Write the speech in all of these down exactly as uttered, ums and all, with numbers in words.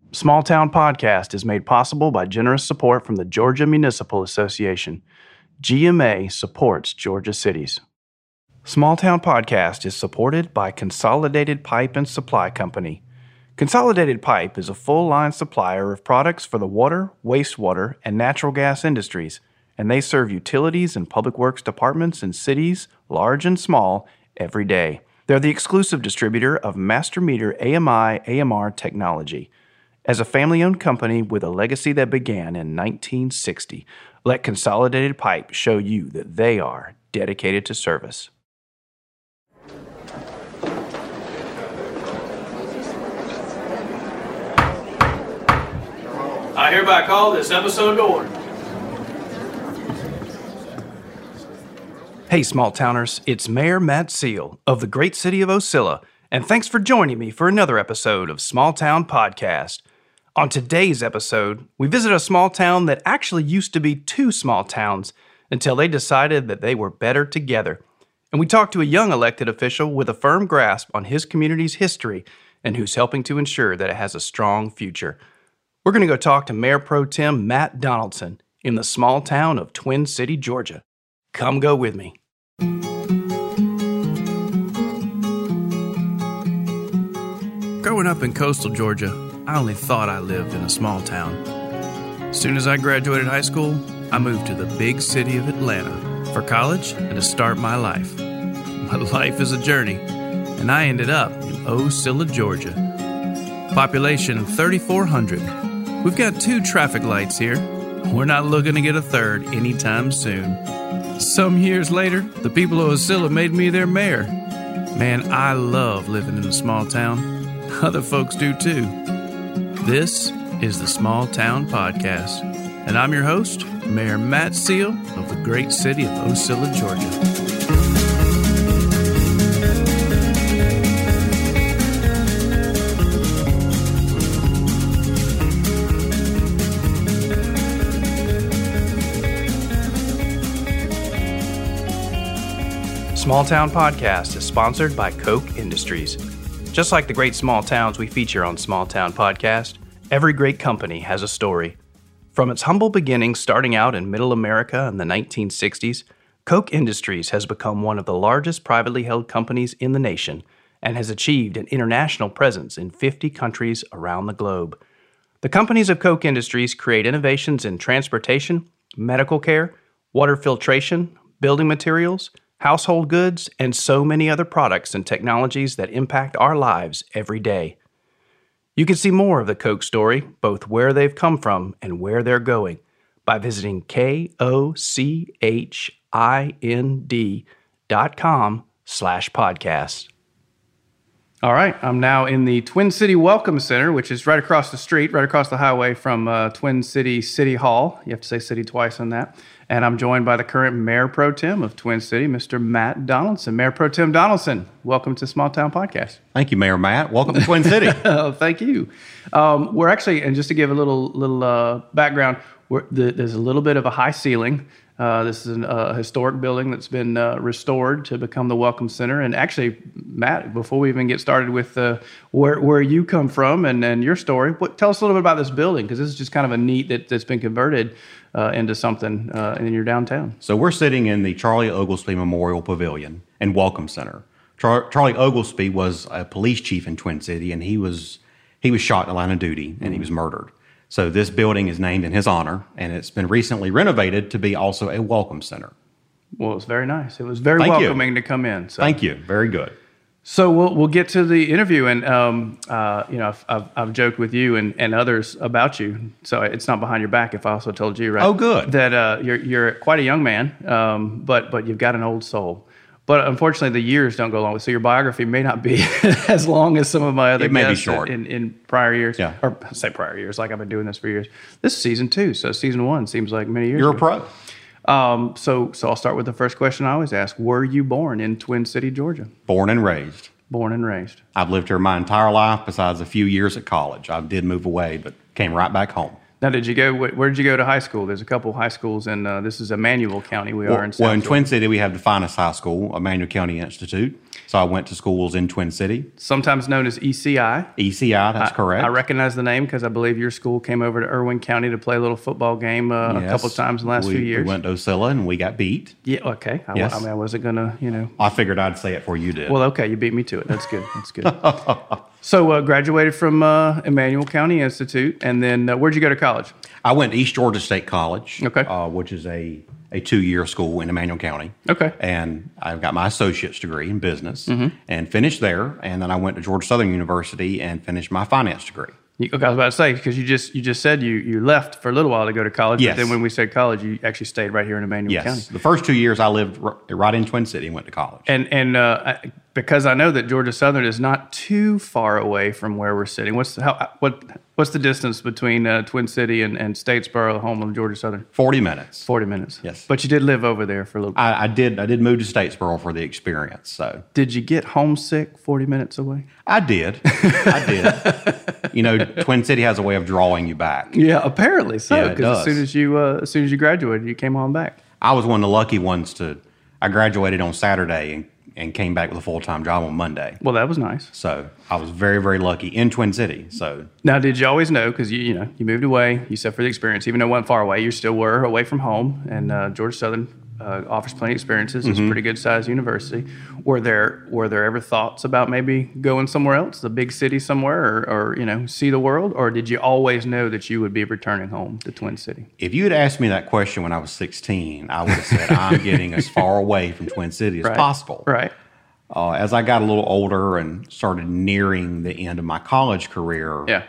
Small Town Podcast is made possible by generous support from the Georgia Municipal Association. G M A supports Georgia cities. Small Town Podcast is supported by Consolidated Pipe and Supply Company. Consolidated Pipe is a full-line supplier of products for the water, wastewater, and natural gas industries, and they serve utilities and public works departments in cities, large and small, every day. They're the exclusive distributor of Master Meter A M I A M R technology. As a family-owned company with a legacy that began in nineteen sixty, let Consolidated Pipe show you that they are dedicated to service. I hereby call this episode to order. Hey, small towners, it's Mayor Matt Seal of the great city of Ocilla, and thanks for joining me for another episode of Small Town Podcast. On today's episode, we visit a small town that actually used to be two small towns until they decided that they were better together. And we talk to a young elected official with a firm grasp on his community's history and who's helping to ensure that it has a strong future. We're going to go talk to Mayor Pro Tem Matt Donaldson in the small town of Twin City, Georgia. Come go with me. Growing up in coastal Georgia, I only thought I lived in a small town. As soon as I graduated high school, I moved to the big city of Atlanta for college and to start my life. My life is a journey, and I ended up in Ocilla, Georgia. Population thirty-four hundred. We've got two traffic lights here. We're not looking to get a third anytime soon. Some years later, the people of Ocilla made me their mayor. Man, I love living in a small town. Other folks do too. This is the Small Town Podcast, and I'm your host, Mayor Matt Seal of the great city of Ocilla, Georgia. Small Town Podcast is sponsored by Koch Industries. Just like the great small towns we feature on Small Town Podcast, every great company has a story. From its humble beginnings starting out in Middle America in the nineteen sixties, Koch Industries has become one of the largest privately held companies in the nation and has achieved an international presence in fifty countries around the globe. The companies of Koch Industries create innovations in transportation, medical care, water filtration, building materials, household goods, and so many other products and technologies that impact our lives every day. You can see more of the Koch story, both where they've come from and where they're going, by visiting K O C H I N D dot com slash podcast. All right, I'm now in the Twin City Welcome Center, which is right across the street, right across the highway from uh, Twin City City Hall. You have to say city twice on that. And I'm joined by the current Mayor Pro Tem of Twin City, Mister Matt Donaldson. Mayor Pro Tem Donaldson, welcome to Small Town Podcast. Thank you, Mayor Matt. Welcome to Twin City. Oh, thank you. Um, we're actually, and just to give a little little uh, background, we're, the, there's a little bit of a high ceiling. Uh, this is a uh, historic building that's been uh, restored to become the Welcome Center. And actually, Matt, before we even get started with uh, where where you come from and, and your story, what, tell us a little bit about this building, because this is just kind of a neat that, that's been converted uh, into something uh, in your downtown. So we're sitting in the Charlie Oglesby Memorial Pavilion and Welcome Center. Char- Charlie Oglesby was a police chief in Twin City, and he was he was shot in the line of duty, and mm-hmm. he was murdered. So this building is named in his honor, and it's been recently renovated to be also a welcome center. Well, it's very nice. It was very Thank welcoming you. to come in. So. Thank you. Very good. So we'll we'll get to the interview, and um, uh, you know, I've, I've I've joked with you and, and others about you, so it's not behind your back if I also told you, right? Oh, good. That uh, you're you're quite a young man, um, but but you've got an old soul. But unfortunately, the years don't go along. So your biography may not be as long as some of my other it may guests be short. In, in prior years. Yeah. Or I say prior years, like I've been doing this for years. This is season two, so season one seems like many years You're ago. a pro. Um, so, so I'll start with the first question I always ask. Were you born in Twin City, Georgia? Born and raised. Born and raised. I've lived here my entire life besides a few years at college. I did move away, but came right back home. Now, did you go? wh- Where did you go to high school? There's a couple high schools, and uh, this is Emmanuel County. We are Well, in South well, in Georgia. Twin City, we have the finest high school, Emmanuel County Institute. So I went to schools in Twin City. Sometimes known as E C I. E C I, that's correct. I recognize the name because I believe your school came over to Irwin County to play a little football game uh, a Yes. couple of times in the last we, few years. We went to Ocilla and we got beat. Yeah, okay. I, Yes. I mean, I wasn't going to, you know. I figured I'd say it before you did. Well, okay, you beat me to it. That's good. That's good. So, uh, graduated from uh, Emmanuel County Institute, and then uh, where'd you go to college? I went to East Georgia State College, Okay. uh, which is a, a two-year school in Emmanuel County. Okay. And I got my associate's degree in business Mm-hmm. and finished there. And then I went to Georgia Southern University and finished my finance degree. You, okay, I was about to say because you just you just said you you left for a little while to go to college, Yes. but then when we said college, you actually stayed right here in Emmanuel Yes. County. The first two years I lived r- right in Twin City and went to college. And and uh, I- because I know that Georgia Southern is not too far away from where we're sitting. What's the, how what what's the distance between uh, Twin City and, and Statesboro, the home of Georgia Southern? forty minutes. Forty minutes. Yes. But you did live over there for a little. I, I did I did move to Statesboro for the experience. So Did you get homesick forty minutes away? I did. I did. You know, Twin City has a way of drawing you back. Yeah, apparently so. Yeah, it Because as does. soon as you uh, as soon as you graduated, you came on back. I was one of the lucky ones to, I graduated on Saturday and, and came back with a full-time job on Monday. Well, that was nice. So I was very, very lucky in Twin City. So Now, did you always know? Because you you know you moved away, you said for the experience, even though it wasn't far away, you still were away from home, and uh, Georgia Southern uh, offers plenty of experiences. It's a pretty good sized university. Were there were there ever thoughts about maybe going somewhere else, the big city somewhere, or, or you know see the world, or did you always know that you would be returning home to Twin City? if you had asked me that question when I was sixteen, I would have said I'm getting as far away from Twin City as Right. possible. Right. Uh, as I got a little older and started nearing the end of my college career, Yeah.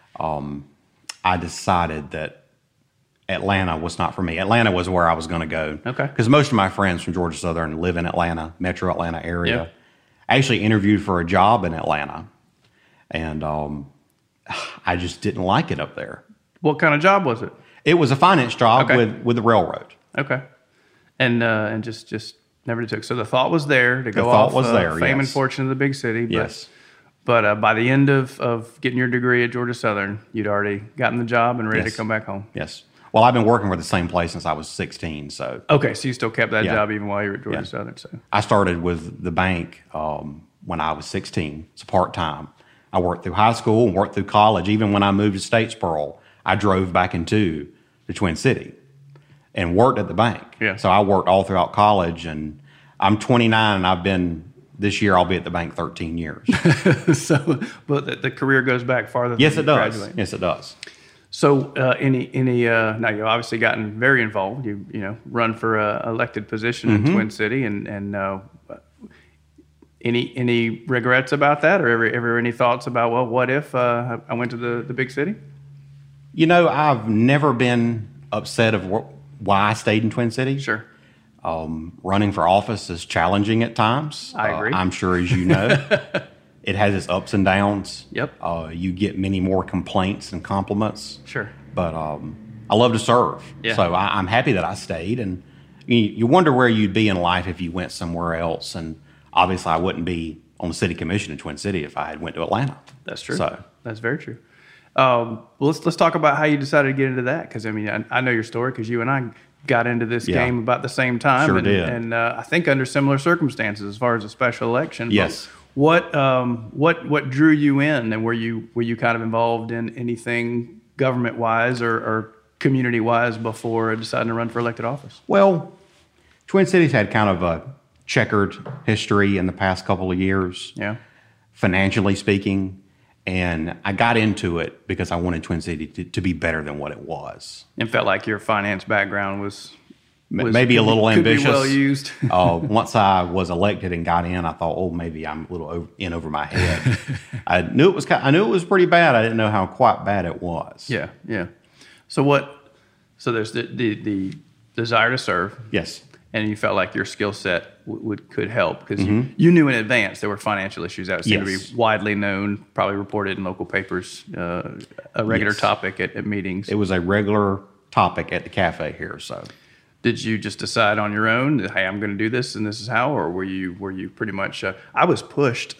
I decided that Atlanta was not for me. Atlanta was where I was going to go. Okay. Because most of my friends from Georgia Southern live in Atlanta, metro Atlanta area. Yeah. I actually interviewed for a job in Atlanta, and um, I just didn't like it up there. What kind of job was it? It was a finance job Okay. with, with the railroad. Okay. And uh, and just just never took. So the thought was there to go thought off was uh, there, fame and yes. fortune of the big city. But, Yes. But uh, by the end of, of getting your degree at Georgia Southern, you'd already gotten the job and ready Yes. to come back home. Yes. Well, I've been working for the same place since I was sixteen. So Okay, so you still kept that Yeah. job even while you were at Georgia Yeah. Southern. So I started with the bank um, when I was sixteen. It's part time. I worked through high school and worked through college. Even when I moved to Statesboro, I drove back into the Twin City and worked at the bank. Yeah. So I worked all throughout college, and I'm twenty-nine, and I've been this year. I'll be at the bank thirteen years. so, but the, the career goes back farther. Yes, than it you does. graduate. Yes, it does. So, uh, any any uh, now you've obviously gotten very involved. You you know run for a elected position Mm-hmm. in Twin City, and and uh, any any regrets about that, or ever ever any thoughts about well, what if uh, I went to the, the big city? You know, I've never been upset of wh- why I stayed in Twin City. Sure. Um, running for office is challenging at times. I agree. Uh, I'm sure, as you know, it has its ups and downs. Yep. Uh, you get many more complaints and compliments. Sure. But um, I love to serve. Yeah. So I, I'm happy that I stayed. And you, you wonder where you'd be in life if you went somewhere else. And obviously, I wouldn't be on the city commission in Twin City if I had went to Atlanta. That's true. So That's very true. Um, well, let's let's talk about how you decided to get into that, because I mean I, I know your story because you and I got into this Yeah. game about the same time, Sure and, did. and uh, I think under similar circumstances as far as a special election. But Yes. What um, what what drew you in, and were you were you kind of involved in anything government wise or, or community wise before deciding to run for elected office? Well, Twin Cities had kind of a checkered history in the past couple of years, Yeah. financially speaking. And I got into it because I wanted Twin City to, to be better than what it was. And felt like your finance background was, M- was Maybe a could be- little could be ambitious. well used. uh, once I was elected and got in, I thought, oh, maybe I'm a little over, in over my head. I knew it was. ki- I knew it was pretty bad. I didn't know how quite bad it was. Yeah, yeah. So what? So there's the the, the desire to serve, Yes. and you felt like your skill set w- would could help because you, you knew in advance there were financial issues that seemed Mm-hmm. Yes. to be widely known, probably reported in local papers, uh, a regular Yes. topic at, at meetings. It was a regular topic at the cafe here. So Did you just decide on your own that, hey, I'm going to do this and this is how, or were you were you pretty much? Uh, I was pushed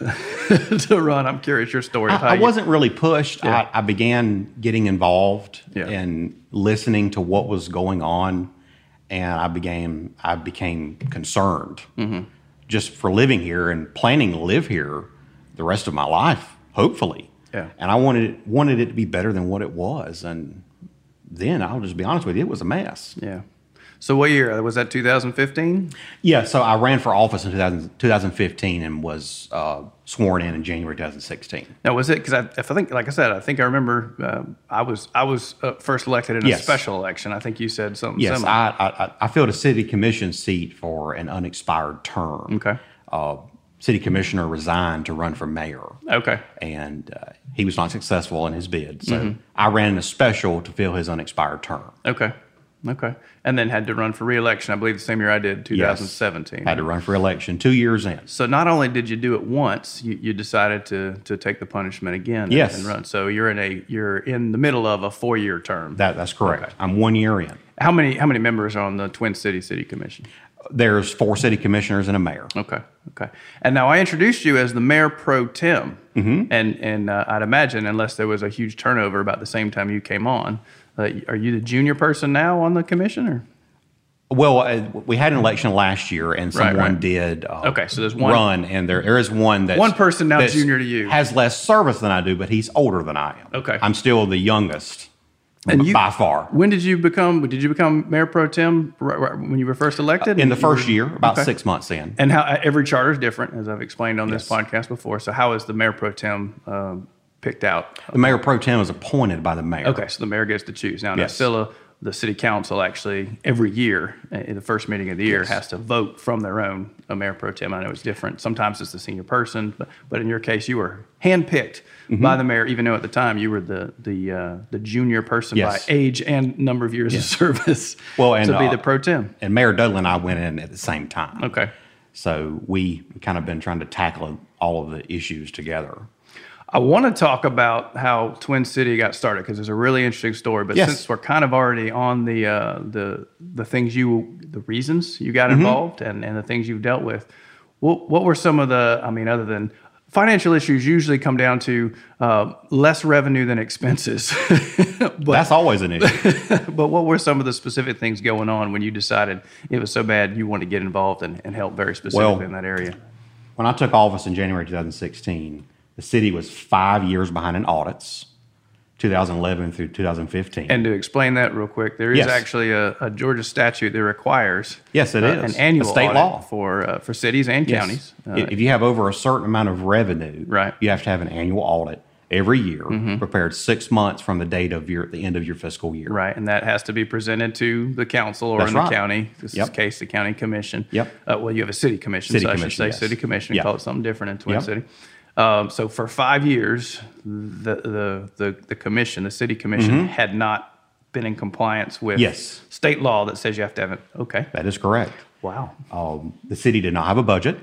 to run. I'm curious your story. Of how I, I you, wasn't really pushed. Yeah. I, I began getting involved Yeah. and listening to what was going on, and I became I became concerned Mm-hmm. just for living here and planning to live here the rest of my life, hopefully. Yeah. And I wanted it, wanted it to be better than what it was, and then I'll just be honest with you, it was a mess. Yeah. So what year was that? twenty fifteen. Yeah, so I ran for office in two thousand, twenty fifteen and was uh, sworn in in January twenty sixteen. Now was it because I, if I think, like I said, I think I remember uh, I was I was uh, first elected in a Yes. special election. I think you said something Yes, similar. I, I I filled a city commission seat for an unexpired term. Okay. Uh, city commissioner resigned to run for mayor, Okay. and uh, he was not successful in his bid. So Mm-hmm. I ran in a special to fill his unexpired term. Okay. Okay. And then had to run for re-election, I believe the same year I did, Yes. twenty seventeen. Had to run for election two years in. So not only did you do it once, you, you decided to to take the punishment again and- Yes. and run. So you're in a you're in the middle of a four year term. That that's correct. Okay. I'm one year in. How many how many members are on the Twin City City Commission? There's four city commissioners and a mayor. Okay, okay. And now I introduced you as the mayor pro tem, mm-hmm. and and uh, I'd imagine unless there was a huge turnover about the same time you came on, uh, are you the junior person now on the commission, or? Well, uh, we had an election last year, and Right, someone right. did uh, Okay, so there's one- run, and there there is one that One person now junior to you. has less service than I do, but he's older than I am. Okay. I'm still the youngest, And you- by far. When did you become? Did you become mayor pro tem right, right, when you were first elected? In the You first were- year, about Okay. six months in. And how every charter is different, as I've explained on this Yes. podcast before. So how is the mayor pro tem um, picked out? The mayor pro tem is appointed by the mayor. Okay, so the mayor gets to choose. Now, in Yes. Nasilla, the city council actually every year, uh, in the first meeting of the year, Yes. has to vote from their own a mayor pro tem. I know it's different. Sometimes it's the senior person, but, but in your case, you were handpicked Mm-hmm. by the mayor, even though at the time you were the the uh, the junior person Yes. by age and number of years of service. Well, and, to be uh, the pro tem. And Mayor Dudley and I went in at the same time. Okay. So we kind of been trying to tackle all of the issues together. I want to talk about how Twin City got started because it's a really interesting story. But Yes. since we're kind of already on the uh, the the things you the reasons you got Mm-hmm. involved and, and the things you've dealt with, what what were some of the I mean, other than financial issues, usually come down to uh, less revenue than expenses. but That's always an issue. but what were some of the specific things going on when you decided it was so bad you wanted to get involved and, and help very specifically Well, in that area? When I took office in January twenty sixteen, the city was five years behind in audits, two thousand eleven through two thousand fifteen. And to explain that real quick, there is Yes. actually a, a Georgia statute that requires Yes, it uh, is. an annual A state audit law. for uh, for cities and Yes. counties. Uh, if you have over a certain amount of revenue, Right. you have to have an annual audit every year, prepared six months from the date of your the end of your fiscal year. right, and that has to be presented to the council or That's in the right. county. This Yep. is the case, the county commission. Yep. Uh, well, you have a city commission, City so I commission, should say yes. city commission. Yep. Call it something different in Twin Yep. City. Um, so for five years, the the the, the commission, the city commission, had not been in compliance with Mm-hmm. Yes. state law that says you have to have it. Okay. That is correct. Wow. Um, the city did not have a budget.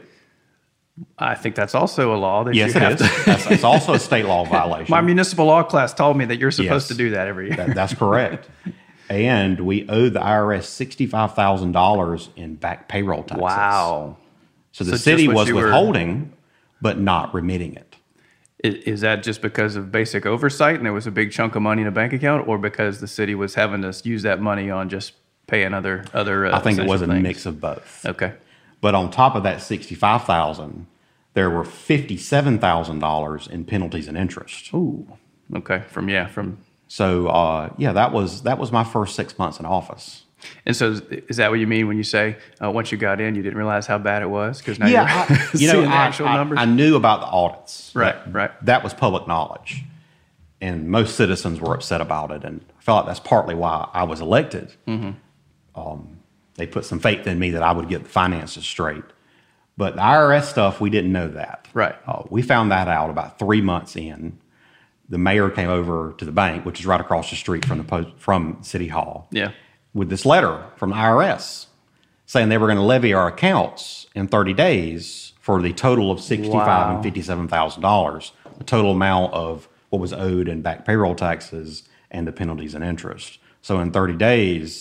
I think that's also a law that Yes, you it have is. to. That's, that's also a state law violation. My municipal law class told me that you're supposed Yes. to do that every year. That- that's correct. And we owe the I R S sixty-five thousand dollars in back payroll taxes. Wow. So the So just city what was you were- withholding, but not remitting it. Is, is that just because of basic oversight and there was a big chunk of money in a bank account, or because the city was having to use that money on just paying other other? Uh, I think it was a essential things? mix of both. Okay. But on top of that sixty-five thousand dollars, there were fifty-seven thousand dollars in penalties and interest. Ooh. Okay. From yeah from. So uh, yeah, that was that was my first six months in office. And so, is, is that what you mean when you say uh, once you got in, you didn't realize how bad it was? Because now Yeah, you're I, you know, seeing the I, actual I- numbers. I knew about the audits. Right, That- right. That was public knowledge, and most citizens were upset about it, and I felt like that's partly why I was elected. Mm-hmm. Um, they put some faith in me that I would get the finances straight, but the I R S stuff, we didn't know that. Right. Uh, we found that out about three months in. The mayor came over to the bank, which is right across the street from the post, from City Hall. Yeah. With this letter from the I R S saying they were going to levy our accounts in thirty days for the total of sixty-five thousand dollars Wow. and fifty-seven thousand dollars, the total amount of what was owed in back payroll taxes and the penalties and interest. So in thirty days,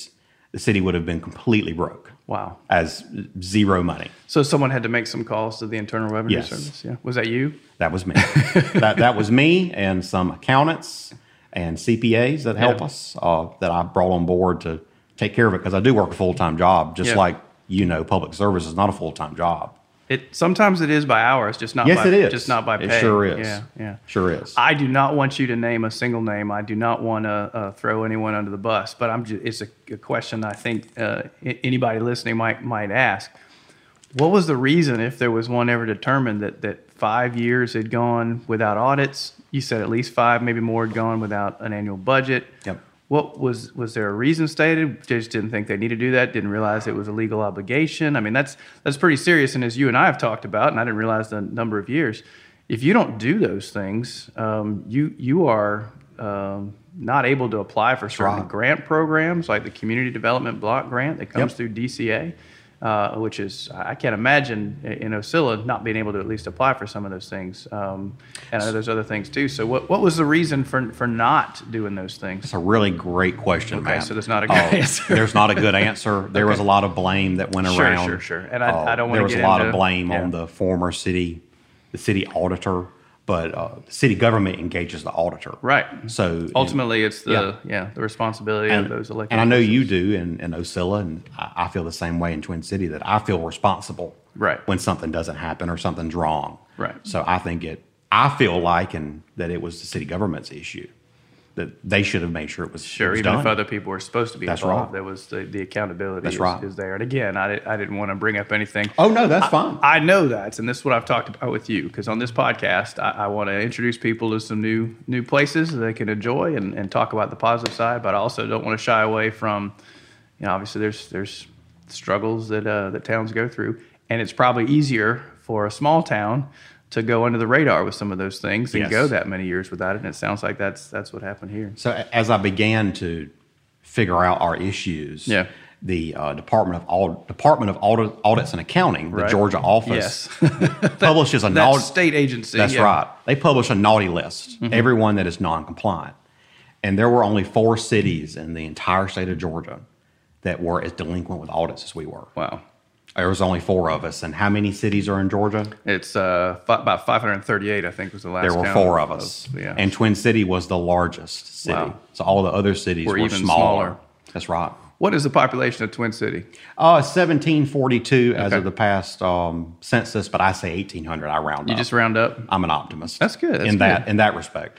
the city would have been completely broke. Wow. As zero money. So someone had to make some calls to the Internal Revenue Yes. Service. Yeah. Was that you? That was me. that that was me and some accountants and C P As that help Yeah. us uh, that I brought on board to take care of it because I do work a full time job, just Yeah. like you know, public service is not a full time job. It sometimes it is by hours, just not Yes, by it is. just not by pay. It sure is. Yeah, yeah. Sure is. I do not want you to name a single name. I do not want to uh, throw anyone under the bus, but I'm just, it's a, a question I think uh, I- anybody listening might might ask. What was the reason, if there was one ever determined, that, that five years had gone without audits? You said at least five, maybe more had gone without an annual budget. Yep. What was was there a reason stated? They just didn't think they needed to do that. Didn't realize it was a legal obligation. I mean, that's that's pretty serious. And as you and I have talked about, and I didn't realize the number of years, if you don't do those things, um, you you are um, not able to apply for certain right. grant programs like the Community Development Block Grant that comes Yep. through D C A. Uh, which is, I can't imagine in Ocilla not being able to at least apply for some of those things. Um, and I know there's other things too. So what, what was the reason for for not doing those things? It's a really great question, Okay, man. so there's not a good Uh, answer. There's not a good answer. There was a lot of blame that went Sure, around. sure, sure. And I- I don't wanna There was get a lot into- of blame yeah. on the former city, the city auditor, but uh, the city government engages the auditor. Right. So Ultimately, it's the yeah, Yeah. the responsibility and, of those elected and I know officials. you do in, in Ocilla, and I, I feel the same way in Twin City, that I feel responsible Right. when something doesn't happen or something's wrong. Right. So I think it, I feel like, and that it was the city government's issue, that they should have made sure it was, Sure, it was even done. if other people were supposed to be That's involved, right. there was the, the accountability That's is, right. is there. And again, I, di- I didn't want to bring up anything. Oh, no, that's fine. I know that, and this is what I've talked about with you, because on this podcast, I, I want to introduce people to some new new places that they can enjoy and, and talk about the positive side, but I also don't want to shy away from, you know, obviously there's there's struggles that uh, that towns go through, and it's probably easier for a small town to go under the radar with some of those things and Yes. go that many years without it, and it sounds like that's that's what happened here. So a- as I began to figure out our issues, Yeah. the uh, Department of Aud- Department of Audit, Audits and Accounting, the Right. Georgia office, Yes. publishes a That naughty, state agency. That's yeah. right. They publish a naughty list. Mm-hmm. Everyone that is non-compliant, and there were only four cities in the entire state of Georgia that were as delinquent with audits as we were. Wow. There was only four of us, and how many cities are in Georgia? It's uh, fi- about five hundred thirty-eight, I think, was the last There were count four of us, yeah. and Twin City was the largest city. Wow. So all the other cities Were were, even smaller. smaller. That's right. What is the population of Twin City? Uh, seventeen forty-two as Okay. of the past um, census, but I say eighteen hundred. I round You up. just round up. I'm an optimist. That's good, that's in that good. in that respect.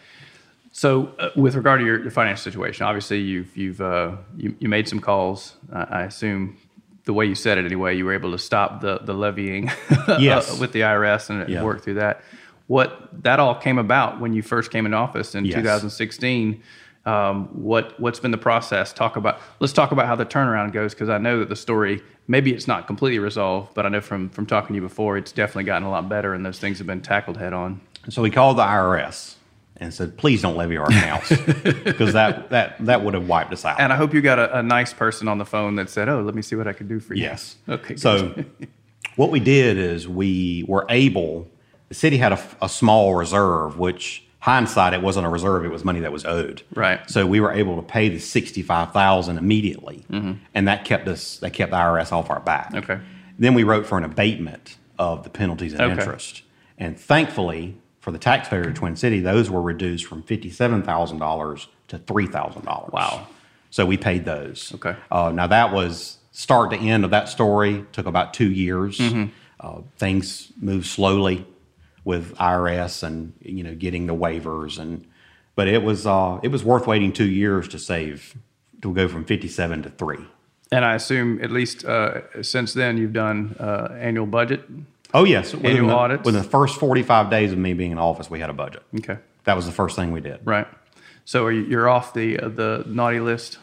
So, uh, with regard to your, your financial situation, obviously you've you've uh, you, you made some calls. I, I assume the way you said it, anyway, you were able to stop the the levying Yes. with the I R S and, and Yeah. work through that. What that all came about when you first came into office in Yes. two thousand sixteen. Um, what what's been the process? Talk about let's talk about how the turnaround goes, because I know that the story, maybe it's not completely resolved, but I know from from talking to you before, it's definitely gotten a lot better, and those things have been tackled head on. So we called the I R S and said, "Please don't levy our accounts," because that that that would have wiped us out. And I hope you got a, a nice person on the phone that said, "Oh, let me see what I can do for you." Yes. Okay. So good. what we did is we were able. The city had a, a small reserve, which hindsight, it wasn't a reserve; it was money that was owed. Right. So we were able to pay the sixty-five thousand immediately, and that kept us. That kept the I R S off our back. Okay. Then we wrote for an abatement of the penalties and Okay. interest, and thankfully for the taxpayer of Twin City, those were reduced from fifty-seven thousand dollars to three thousand dollars. Wow. So we paid those. Okay. Uh, now that was start to end of that story. Took about two years. Mm-hmm. Uh, things moved slowly with I R S and you know getting the waivers and, but it was uh, it was worth waiting two years to save to go from fifty-seven to three. And I assume at least uh, since then you've done uh, annual budget. Oh yes, within Annual the, audits? Within the first forty-five days of me being in office, we had a budget. Okay. That was the first thing we did. Right. So are you, you're off the uh, the naughty list.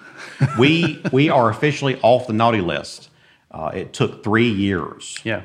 we we are officially off the naughty list. Uh, it took three years. Yeah.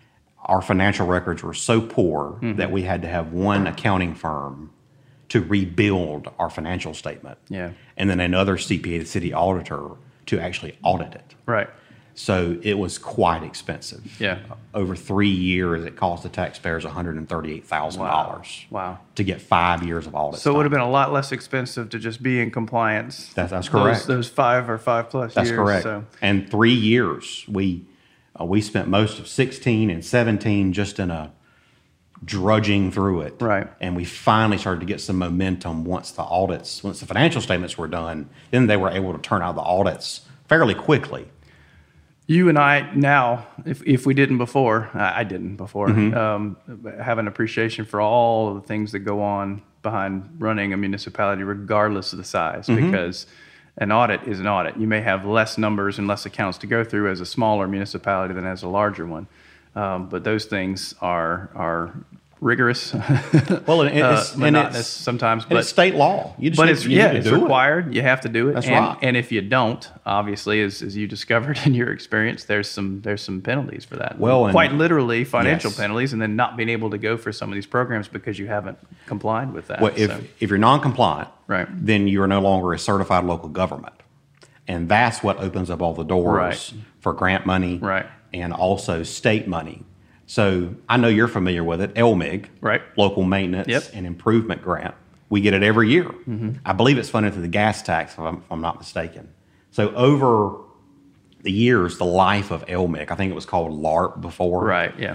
Our financial records were so poor Mm-hmm. that we had to have one accounting firm to rebuild our financial statement. Yeah. And then another C P A, the city auditor, to actually audit it. Right. So it was quite expensive. Yeah. Over three years, it cost the taxpayers one hundred thirty-eight thousand dollars Wow. to get five years of audit. So it would have time. been a lot less expensive to just be in compliance. That, that's correct. Those, those five or five plus That's years. correct. So. And three years, we uh, we spent most of sixteen and seventeen just in a drudging through it. Right. And we finally started to get some momentum once the audits, once the financial statements were done. Then they were able to turn out the audits fairly quickly. You and I now, if if we didn't before, I I didn't before, Mm-hmm. um, have an appreciation for all of the things that go on behind running a municipality, regardless of the size, Mm-hmm. because an audit is an audit. You may have less numbers and less accounts to go through as a smaller municipality than as a larger one, um, but those things are are rigorous, Well, and uh, it's, and monotonous it's, someties, and but it's state law. You just but need- it's you yeah, need to it's do it. required. You have to do it. That's and, right. And if you don't, obviously, as, as you discovered in your experience, there's some there's some penalties for that. Well, and- quite literally financial Yes. penalties, and then not being able to go for some of these programs because you haven't complied with that. Well, if, So, if you're non-compliant, Right. then you are no longer a certified local government. And that's what opens up all the doors Right. for grant money Right. and also state money. So I know you're familiar with it, L M I G, Right. Local Maintenance Yep. Mm-hmm. and Improvement Grant. We get it every year. I believe it's funded through the gas tax, if I'm, if I'm not mistaken. So over the years, the life of L M I G, I think it was called LARP before. right, yeah,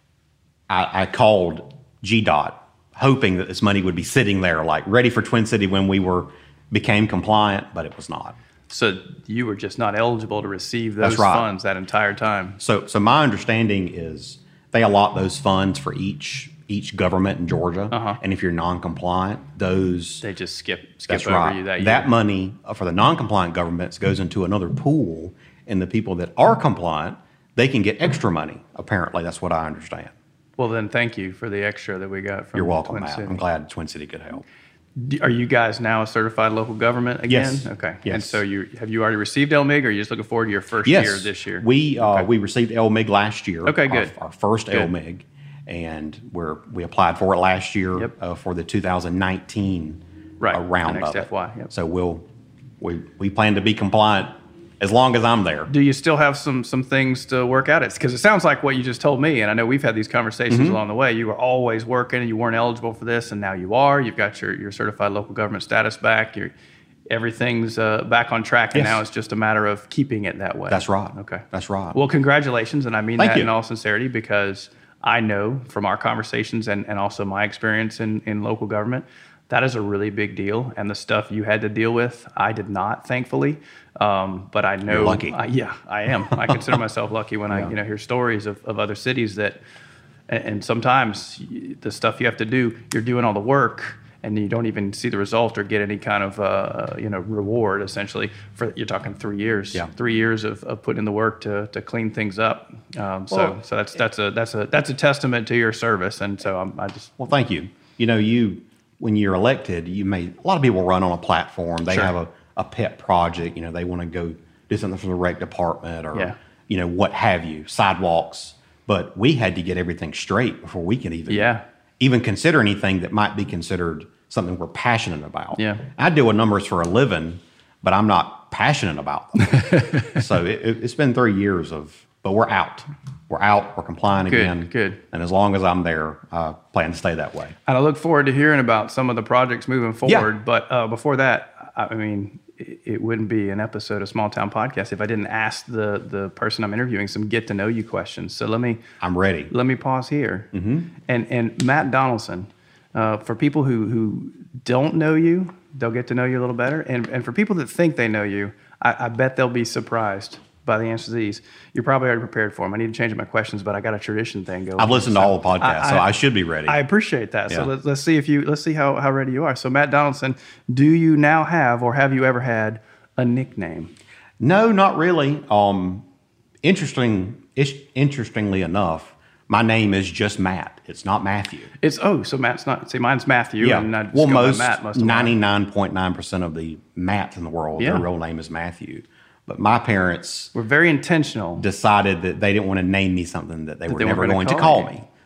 I, I called G DOT hoping that this money would be sitting there, like ready for Twin City when we were became compliant, but it was not. so you were just not eligible to receive those That's right. funds that entire time. So, so my understanding is they allot those funds for each each government in Georgia, Uh-huh. and if you're non-compliant, those They just skip skip that's over right. you that year. That money uh, for the non-compliant governments goes into another pool, and the people that are compliant, they can get extra money. Apparently, that's what I understand. Well, then, thank you for the extra that we got from You're welcome, Twin Matt. City. I'm glad Twin City could help. Do- Are you guys now a certified local government again? Yes. Okay. Yes. And so you have you already received L M I G, or are you just looking forward to your first Yes, year this year? We uh, Okay. we received L M I G last year. Okay, our- good. Our, first Good. L M I G, and we're we applied for it last year Yep. uh, for the two thousand nineteen Right, uh, round the next of it. F Y, yep. So we'll we we plan to be compliant as long as I'm there. Do you still have some some things to work out? It's because it sounds like what you just told me, and I know we've had these conversations Mm-hmm. along the way. You were always working, and you weren't eligible for this, and now you are. You've got your, your certified local government status back. You're, everything's uh, back on track, and Yes. now it's just a matter of keeping it that way. That's right. Okay. That's right. Well, congratulations, and I mean Thank that you. in all sincerity, because I know from our conversations and, and also my experience in, in local government, that is a really big deal. And the stuff you had to deal with, I did not, thankfully. Um, but I know, You're lucky. I, yeah, I am. I consider myself lucky when I you know hear stories of, of other cities that, and, and sometimes y- the stuff you have to do, you're doing all the work, and you don't even see the result or get any kind of uh, you know reward. Essentially, for you're talking three years, Yeah. three years of, of putting in the work to, to clean things up. Um, so Well, so that's that's a that's a that's a testament to your service. And so I'm, I just Well, thank you. You know, you when you're elected, you may a lot of people run on a platform. They Sure. have a, a pet project. You know, they want to go do something for the rec department or Yeah. you know what have you, sidewalks. But we had to get everything straight before we could even Yeah. even consider anything that might be considered something we're passionate about. Yeah. I deal with numbers for a living, but I'm not passionate about them. So it, it, it's been three years of, but we're out. We're out. We're complying Good, again. good. And as long as I'm there, I plan to stay that way. And I look forward to hearing about some of the projects moving forward. Yeah. But uh, before that, I I mean, it, it wouldn't be an episode of Small Town Podcast if I didn't ask the the person I'm interviewing some get to know you questions. So let me I'm ready. let me pause here. Mm-hmm. And and Matt Donaldson, uh, for people who who don't know you, they'll get to know you a little better. And and for people that think they know you, I, I bet they'll be surprised by the answers to these. You're probably already prepared for them. I need to change my questions, but I got a tradition thing going. I've listened to all the podcasts, I- so I- I should be ready. I appreciate that. Yeah. So let's, let's see if you let's see how, how ready you are. So Matt Donaldson, do you now have or have you ever had a nickname? no, not really. Um, interesting. Ish, interestingly enough, my name is just Matt. It's not Matthew. It's oh, so Matt's not. See, mine's Matthew. And I just well, go by most Matt most of the time. ninety-nine point nine percent of the Matts in the world, Yeah. their real name is Matthew. But my parents We're very intentional. decided that they didn't want to name me something that they were they weren't never gonna going to call call you. me.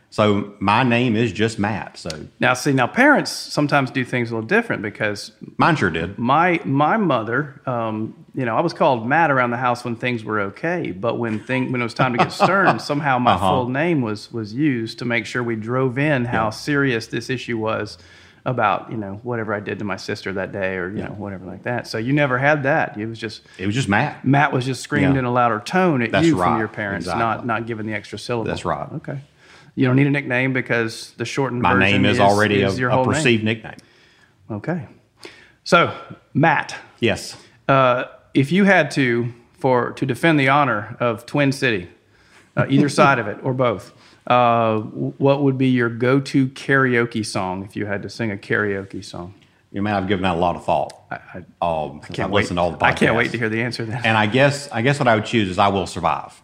So my name is just Matt. So Now, see, now parents sometimes do things a little different because mine sure did. my my mother, um, you know, I was called Matt around the house when things were okay, but when thing when it was time to get stern, somehow my Uh-huh. full name was was used to make sure we drove in how Yeah. serious this issue was about, you know, whatever I did to my sister that day or, you know, whatever like that. So you never had that. It was just, It was just Matt. Matt was just screamed Yeah. in a louder tone at That's you from right. your parents, Exactly. not not giving the extra syllable. That's right. Okay. You don't need a nickname because the shortened My version name is, already is a, your a whole name. perceived nickname. Okay. So, Matt, Yes. uh, if you had to for to defend the honor of Twin City, uh, either side of it or both, uh, what would be your go-to karaoke song if you had to sing a karaoke song? You may have given that a lot of thought. I, I, Um, since can't I've wait. listened to all the I can't wait podcasts. to hear the answer then. And I guess I guess what I would choose is I Will Survive.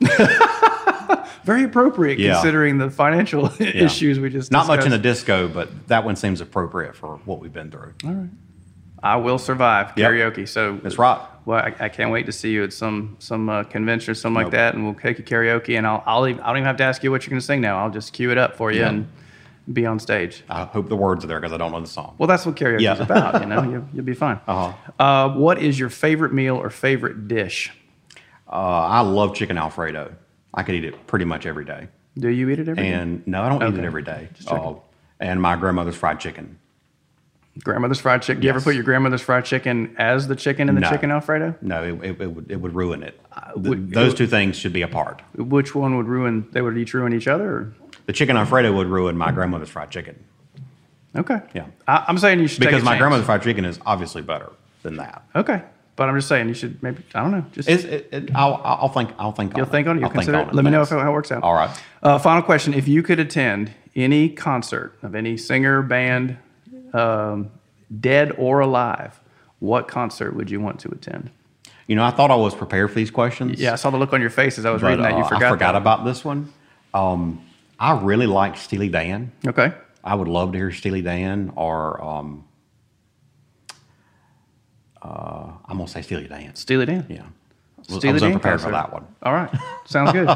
Very appropriate Yeah. considering the financial issues we just Not much in the discussed. disco, but that one seems appropriate for what we've been through. I Will Survive Yep. karaoke. So That's right. Well, I, I can't wait to see you at some some uh, convention or something like Nope. that, and we'll take a karaoke, and I'll I'll even, I don't even have to ask you what you're going to sing now. I'll just cue it up for you Yeah. and be on stage. I hope the words are there because I don't know the song. Well, that's what karaoke Yeah. is about. You know, you, you'll be fine. Uh-huh. Uh, what is your favorite meal or favorite dish? Uh, I love chicken Alfredo. I could eat it pretty much every day. Do you eat it every day? And no, I don't eat Okay. it every day. Just checking. Uh, and my grandmother's fried chicken. Grandmother's fried chicken. Do you ever Yes. put your grandmother's fried chicken as the chicken in the No. chicken Alfredo? No, it, it, it would it would ruin it. Th- would- those it two things should be apart. Which one would ruin? They would each ruin each other. Or? The chicken Alfredo would ruin my grandmother's fried chicken Okay. Yeah. I, I'm saying you should because take a my chance. grandmother's fried chicken is obviously better than that. Okay, but I'm just saying you should maybe I don't know. Just It's, it, it, I'll I'll think I'll think You'll on think it. on it. You'll I'll think consider on it. Let me know if, thanks. how it works out. All right. Uh, final question: if you could attend any concert of any singer, band, um, dead or alive, what concert would you want to attend? You know, I thought I was prepared for these questions. Yeah, I saw the look on your face as I was but, reading that. You uh, forgot. I forgot that. about this one. Um, I really like Steely Dan. Okay. I would love to hear Steely Dan or um, uh, I'm gonna say Steely Dan. Steely Dan. Yeah, Steely I was Dan unprepared for concert. that one. All right. Sounds good.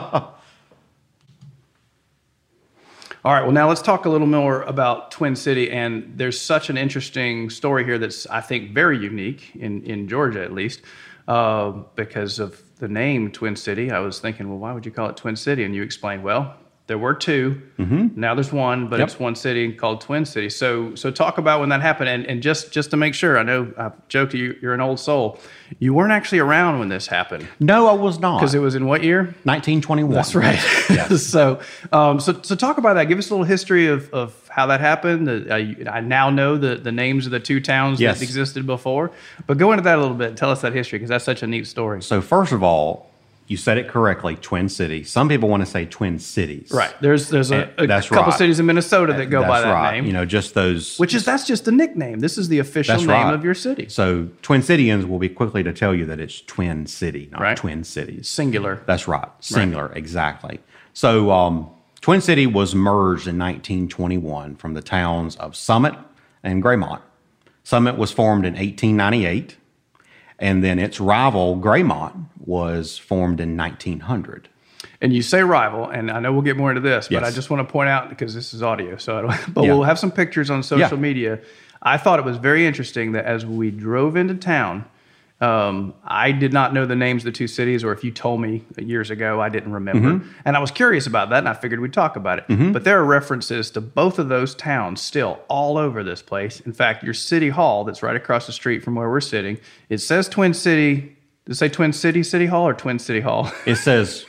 All right. Well, now let's talk a little more about Twin City. And there's such an interesting story here that's, I think, very unique in, in Georgia, at least, uh, because of the name Twin City. I was thinking, well, why would you call it Twin City? And you explained, well, there were two. Mm-hmm. Now there's one, but Yep. it's one city called Twin City. So, so talk about when that happened, and, and just just to make sure, I know I've joked to you, you're an old soul. You weren't actually around when this happened No, I was not. because it was in what year? nineteen twenty-one. That's right. Yes. so, um, so, so talk about that. Give us a little history of, of how that happened. Uh, I, I now know the, the names of the two towns Yes. that existed before, but go into that a little bit. Tell us that history because that's such a neat story. So first of all, you said it correctly, Twin City. Some people want to say Twin Cities. Right. There's there's a, a That's couple right. cities in Minnesota that go That's by that right. name, You know, just those. which is that's just the nickname. This is the official That's name right. of your city. So Twin Cityans will be quickly to tell you that it's Twin City, not Right. Twin Cities. Singular. That's right. Singular, exactly. So um, Twin City was merged in nineteen twenty-one from the towns of Summit and Graymont. Summit was formed in eighteen ninety-eight, and then its rival, Graymont, was formed in nineteen hundred. And you say rival, and I know we'll get more into this, but Yes. I just want to point out because this is audio, so I don't, but Yeah. we'll have some pictures on social Yeah. media. I thought it was very interesting that as we drove into town, um, I did not know the names of the two cities, or if you told me years ago, I didn't remember. Mm-hmm. And I was curious about that, and I figured we'd talk about it. But there are references to both of those towns still all over this place. In fact, your city hall that's right across the street from where we're sitting, it says Twin City. Does it say Twin City City Hall or Twin City Hall? It says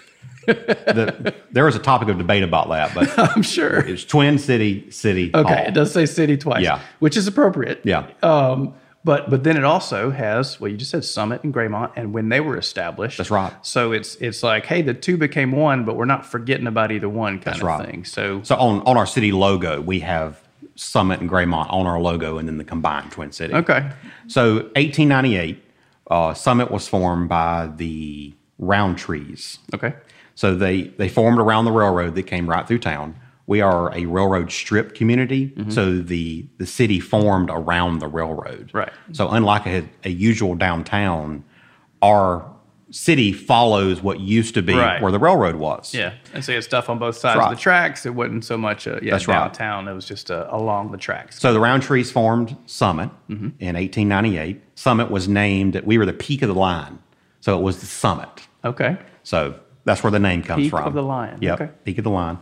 the, there was a topic of debate about that, but I'm sure. it's Twin City City Okay, Hall. it does say city twice, Yeah. which is appropriate. Yeah. Um, but but then it also has, well, you just said Summit and Graymont, and when they were established. That's right. So it's it's like, hey, the two became one, but we're not forgetting about either one kind That's of right. thing. So So on, on our city logo, we have Summit and Graymont on our logo, and then the combined Twin City. okay, So eighteen ninety-eight, uh, Summit was formed by the Roundtrees. okay, So they, they formed around the railroad that came right through town. We are a railroad strip community, so the, the city formed around the railroad. Right. So unlike a, a usual downtown, our city follows what used to be Right. where the railroad was. Yeah, and so you had stuff on both sides right. of the tracks. It wasn't so much uh, yeah, That's right. downtown. It was just uh, along the tracks. So the Roundtrees formed Summit Mm-hmm. in eighteen ninety-eight. Summit was named, we were the peak of the line. So it was the Summit. Okay. So that's where the name comes Peak from. of the line. Yep, Okay. peak of the line.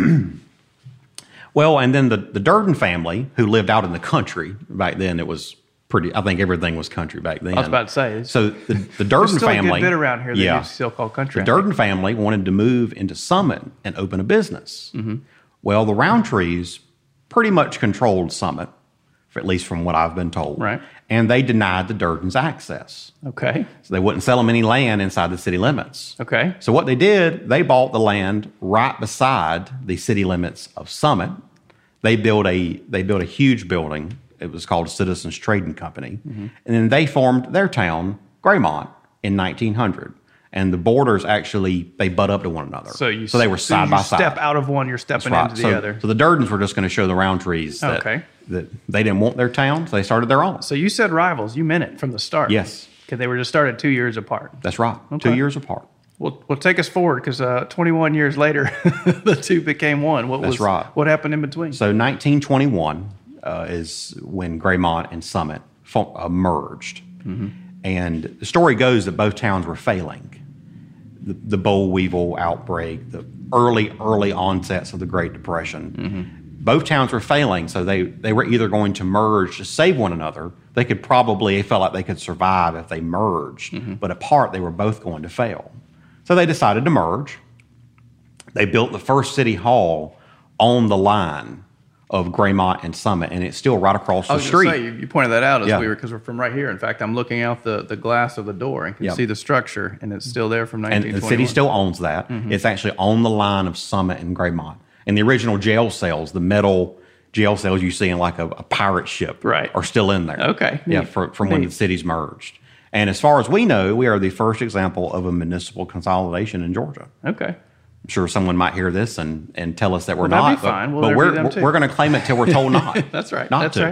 Well, and then the, the Durden family, who lived out in the country, back then it was pretty, I think everything was country back then. I was about to say. It's, So the, the there's Durden still family. a good bit around here that yeah, you still call country. the I Durden think. family wanted to move into Summit and open a business. Mm-hmm. Well, the Roundtrees pretty much controlled Summit, at least from what I've been told. Right. And they denied the Durdens access. Okay. So they wouldn't sell them any land inside the city limits. Okay. So what they did, they bought the land right beside the city limits of Summit. They built a they built a huge building. It was called Citizens Trading Company. Mm-hmm. And then they formed their town, Graymont, in nineteen hundred. And the borders actually, they butt up to one another. So you so they were so side you by step side. out of one, you're stepping Right. into so, the other. so the Durdens were just going to show the Roundtrees that, Okay. that they didn't want their town, so they started their own. So you said rivals. You meant it from the start. Yes. Because they were just started two years apart. That's right. Okay. Two years apart. Well, well, take us forward because uh, twenty-one years later, the two became one. What That's was right. What happened in between? So nineteen twenty-one uh, is when Graymont and Summit fo- uh, merged. Mm-hmm. And the story goes that both towns were failing. The, the boll weevil outbreak, the early, early onsets of the Great Depression. Mm-hmm. Both towns were failing, so they, they were either going to merge to save one another. They could probably, they felt like they could survive if they merged, Mm-hmm. but apart, they were both going to fail. So they decided to merge. They built the first city hall on the line of Graymont and Summit, and it's still right across I the was street. going to say, you, you pointed that out as Yeah. we were, because we're from right here. In fact, I'm looking out the, the glass of the door and can Yep. see the structure, and it's still there from and nineteen twenty-one. the city still owns that. Mm-hmm. It's actually on the line of Summit and Graymont. And the original jail cells, the metal jail cells you see in like a, a pirate ship, Right. are still in there. Okay. Yeah, Neat. for, from when Neat. the cities merged. And as far as we know, we are the first example of a municipal consolidation in Georgia. Okay. I'm sure someone might hear this and, and tell us that we're Well, that'd not. be fine. We'll but interview we're them we're, too. we're going to claim it till we're told not. That's right. Not That's to. right.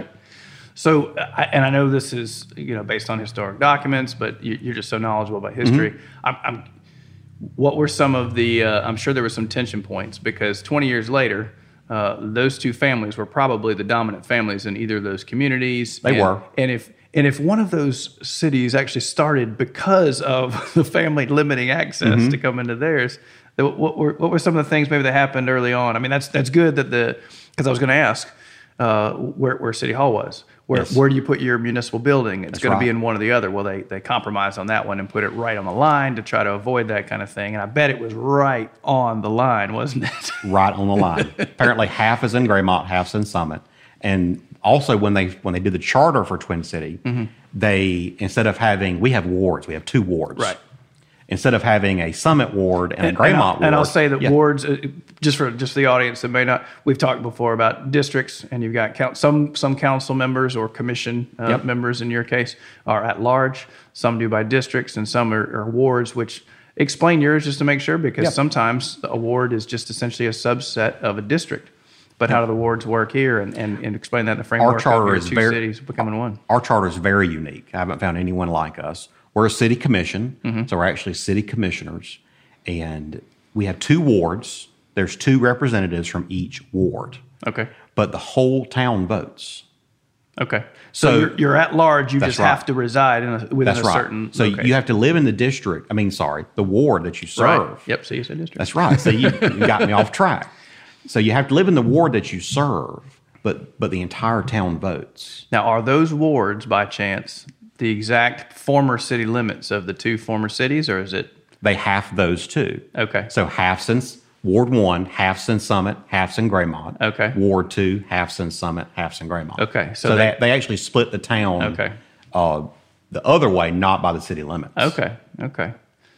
So, I, and I know this is you know based on historic documents, but you, you're just so knowledgeable about history. Mm-hmm. I'm, I'm, what were some of the? Uh, I'm sure there were some tension points because twenty years later, uh, those two families were probably the dominant families in either of those communities. They and, were. And if and if one of those cities actually started because of the family limiting access Mm-hmm. to come into theirs, then what were what were some of the things maybe that happened early on? I mean, that's that's good that the because I was going to ask uh, where where City Hall was. Where Yes. where do you put your municipal building? It's That's going to be right. in one or the other. Well, they they compromised on that one and put it right on the line to try to avoid that kind of thing. And I bet it was right on the line, wasn't it? Right on the line. Apparently, half is in Graymont, half's in Summit. And also, when they when they did the charter for Twin City, they instead of having we have wards, we have two wards. Right. Instead of having a Summit ward and, a And, Graymont and, I'll, ward, and I'll say that yeah, wards, uh, just for just for the audience that may not, we've talked before about districts, and you've got count, some some council members or commission uh, Yep. members in your case are at large. Some do by districts, and some are, are wards. Which explain yours just to make sure, because Yep. sometimes a ward is just essentially a subset of a district. But how do the wards work here, and, and, and explain that in the framework charter of your is two very- cities becoming one? Our charter is very unique. I haven't found anyone like us. We're a city commission, Mm-hmm. so we're actually city commissioners, and we have two wards. There's two representatives from each ward, Okay. but the whole town votes. Okay. So, So- you're, you're at large. You That's just right. have to reside in a, within That's a right. certain. So location. you have to live in the district. I mean, sorry, the ward that you serve. Right. Yep. So you said district. That's right. So you, you got me off track. So you have to live in the ward that you serve, but but the entire town votes. Now, are those wards, by chance, the exact former city limits of the two former cities, or is it? They half those two. Okay. So half's in Ward one, half's in Summit, half's in Graymont. Okay. Ward two, half's in Summit, half's in Graymont. Okay, so So, they- they, they actually split the town Okay. uh, the other way, not by the city limits. Okay. Okay.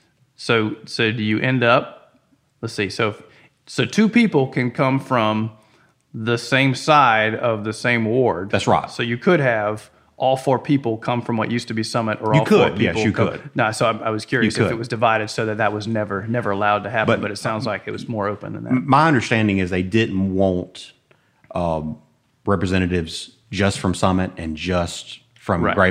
So, so do you end up? Let's see. So, if, so two people can come from the same side of the same ward. That's right. So you could have all four people come from what used to be Summit, or You all four could, people. yes, you come- could. No, so I, I was curious You if could. it was divided so that that was never, never allowed to happen. But, But- it sounds like it was more open than that. My understanding is they didn't want um, representatives just from Summit and just from Right. Graymont.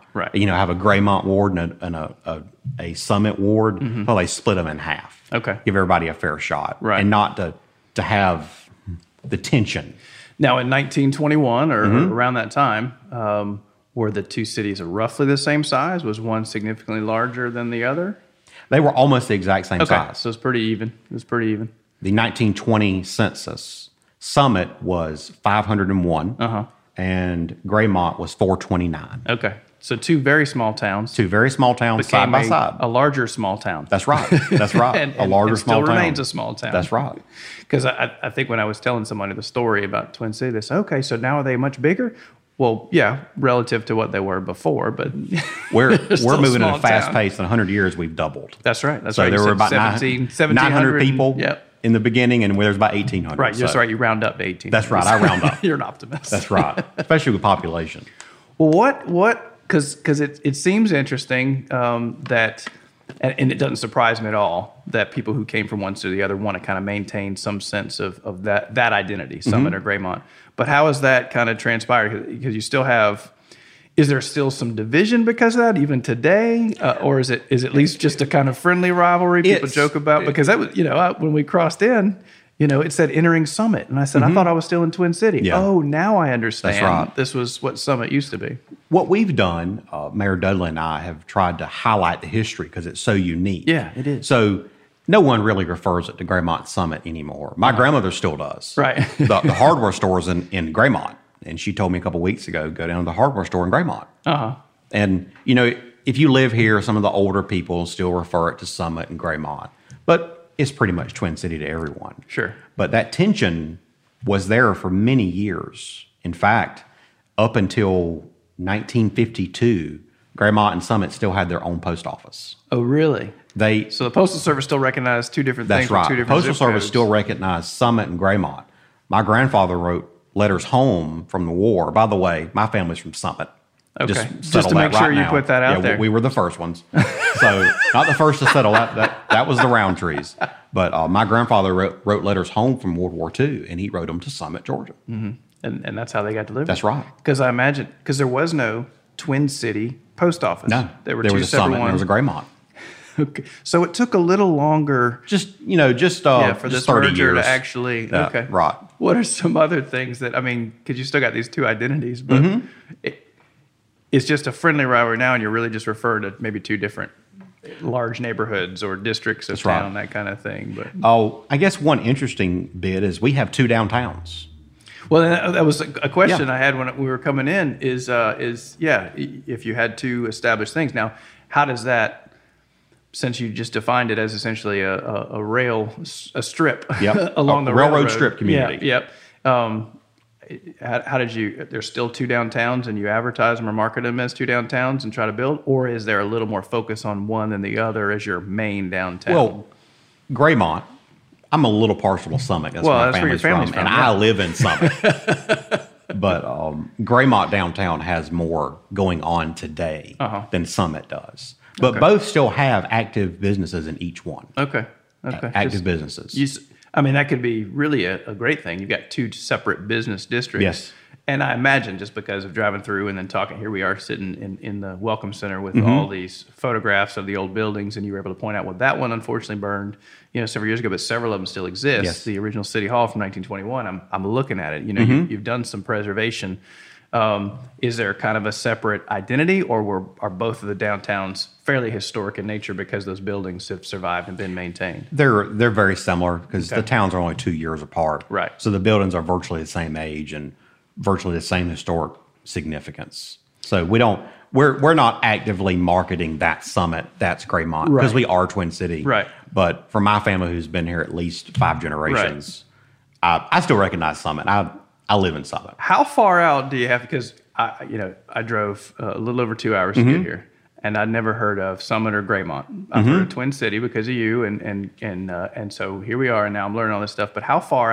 Right. You know, have a Graymont ward and a, and a, a, a Summit ward. Mm-hmm. Well, they split them in half. Okay. Give everybody a fair shot. Right. And not to, to have the tension. Now, in nineteen twenty-one or, Mm-hmm. or around that time, um, were the two cities roughly the same size? Was one significantly larger than the other? They were almost the exact same Okay, size. so it's pretty even. It was pretty even. The nineteen twenty census, Summit was five hundred one, Uh-huh. and Graymont was four twenty-nine. Okay, so two very small towns Two very small towns side became by a, side. a larger small town. That's right. That's right. and, a and- larger and small still town. remains a small town. That's right. Because I, I think when I was telling somebody the story about Twin City, they said, okay, so now are they much bigger? Well, yeah, relative to what they were before, but We're they're still we're a moving at small a fast town. pace. In one hundred years, we've doubled. That's right. That's so right. there You were said about seventeen, nine hundred and- people Yep. in the beginning, and there's about eighteen hundred. Right. So That's right. You round up to eighteen. That's right. I round up. You're an optimist. That's right. Especially with population. Well, what what because because it it seems interesting um, that. And, and it doesn't surprise me at all that people who came from one city to the other want to kind of maintain some sense of, of that that identity, Summit Mm-hmm. or Graymont. But how has that kind of transpired? Because you still have, is there still some division because of that even today, uh, or is it is it at least just a kind of friendly rivalry people It's- joke about? Because that was, you know, I, when we crossed in, you know, it said entering Summit, and I said I thought I was still in Twin City. Mm-hmm. Yeah. Oh, now I understand. That's right. This was what Summit used to be. What we've done, uh, Mayor Dudley and I have tried to highlight the history because it's so unique. Yeah, it is. So no one really refers it to Graymont Summit anymore. My grandmother still does. Right. the, the hardware store's in, in Graymont. And she told me a couple weeks ago, go down to the hardware store in Graymont. Uh-huh. And, you know, if you live here, some of the older people still refer it to Summit and Graymont. But it's pretty much Twin City to everyone. Sure. But that tension was there for many years. In fact, up until nineteen fifty-two, Graymont and Summit still had their own post office. Oh, really? They So the Postal Service still recognized two different That's things right. with two The different Postal zip Service codes. still recognized Summit and Graymont. My grandfather wrote letters home from the war. By the way, my family's from Summit. Okay. settle Just to that make sure right you now. put that out Yeah, we- there. We were the first ones. So not the first to settle that. That, that was the Roundtrees. But uh, my grandfather wrote, wrote letters home from World War Two, and he wrote them to Summit, Georgia. and, and that's how they got delivered. That's right. Because I imagine, because there was no Twin City post office. No, there were there two was a separate Summit and there ones. was a Graymont. Okay. So it took a little longer, Just, you know, just, uh, yeah, for just this thirty merger years. to actually. Yeah, okay, right. What are some other things that I mean? Because you still got these two identities, but Mm-hmm. it, it's just a friendly rivalry now, and you're really just referring to maybe two different large neighborhoods or districts of That's right. town, that kind of thing. But Oh, I guess one interesting bit is we have two downtowns. well, that, that was a, a question Yeah. I had when we were coming in. Is uh, is yeah, i- if you had two established things now, how does that? Since you just defined it as essentially a, a, a rail, a strip Yep. along A the railroad railroad. strip community. Yeah, yep. Um, how, how did you? There's still two downtowns, and you advertise them or market them as two downtowns and try to build, or is there a little more focus on one than the other as your main downtown? Well, Graymont, I'm a little partial to Summit. That's Well, where my that's where your family's, family's from, from, and yeah. I live in Summit. But um, Graymont downtown has more going on today Uh-huh. than Summit does. But Okay. both still have active businesses in each one. okay, okay. Active Just- businesses. You, s- I mean, that could be really a, a great thing. You've got two separate business districts. Yes. And I imagine just because of driving through and then talking, here we are sitting in, in the Welcome Center with Mm-hmm. all these photographs of the old buildings, and you were able to point out, well, that one unfortunately burned, you know, several years ago, but several of them still exist. Yes. The original City Hall from nineteen twenty-one, I'm, I'm looking at it. You know, Mm-hmm. you, you've done some preservation. Um, is there kind of a separate identity, or were, are both of the downtowns fairly historic in nature because those buildings have survived and been maintained? They're they're very similar because Okay. the towns are only two years apart. Right. So the buildings are virtually the same age and virtually the same historic significance. So we don't we're we're not actively marketing that Summit. That's Graymont because Right. we are Twin City. Right. But for my family, who's been here at least five generations, I, I still recognize Summit. I I live in Summit. How far out do you have? Because I, you know, I drove uh, a little over two hours to Mm-hmm. get here, and I'd never heard of Summit or Graymont. I've heard of Twin City because of you, and and and uh, and so here we are, and now I'm learning all this stuff. But how far out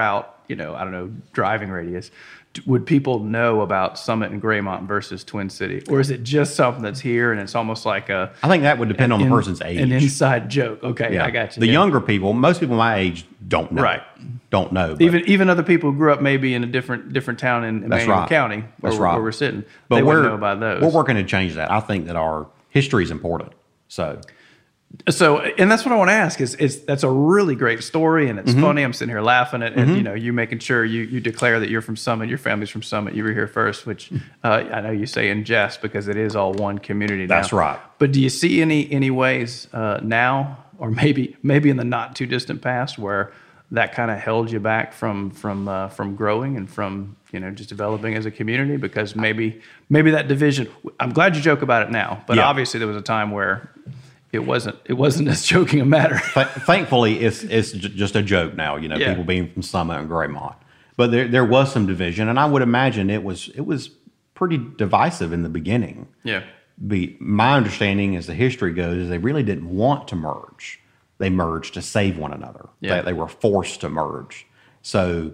you know, I don't know, driving radius, d- would people know about Summit and Graymont versus Twin City? Or is it just something that's here and it's almost like a... I think that would depend on the in- person's age. An inside joke. Okay, Yeah. I got you. The Yeah. younger people, most people my age don't know. Right. Don't know. but- Even even other people who grew up maybe in a different different town in That's Emmanuel right. County where, That's we're- right. where we're sitting, But they we're, wouldn't know about those. We're working to change that. I think that our history is important. So So, and that's what I want to ask is, is that's a really great story and it's Mm-hmm. funny. I'm sitting here laughing at, and you know, you making sure you, you declare that you're from Summit, your family's from Summit, you were here first, which uh, I know you say in jest because it is all one community now. That's right. But do you see any, any ways uh, now, or maybe, maybe in the not too distant past where that kind of held you back from, from, uh, from growing and from, you know, just developing as a community? Because maybe, maybe that division, I'm glad you joke about it now, but Yeah. obviously there was a time where it wasn't it wasn't as joking a matter. Th- thankfully, it's it's j- just a joke now. You know, Yeah. people being from Summit and Graymont, but there there was some division, and I would imagine it was it was pretty divisive in the beginning. Yeah. Be, my understanding, as the history goes, is they really didn't want to merge. They merged to save one another. Yeah. They, they were forced to merge. So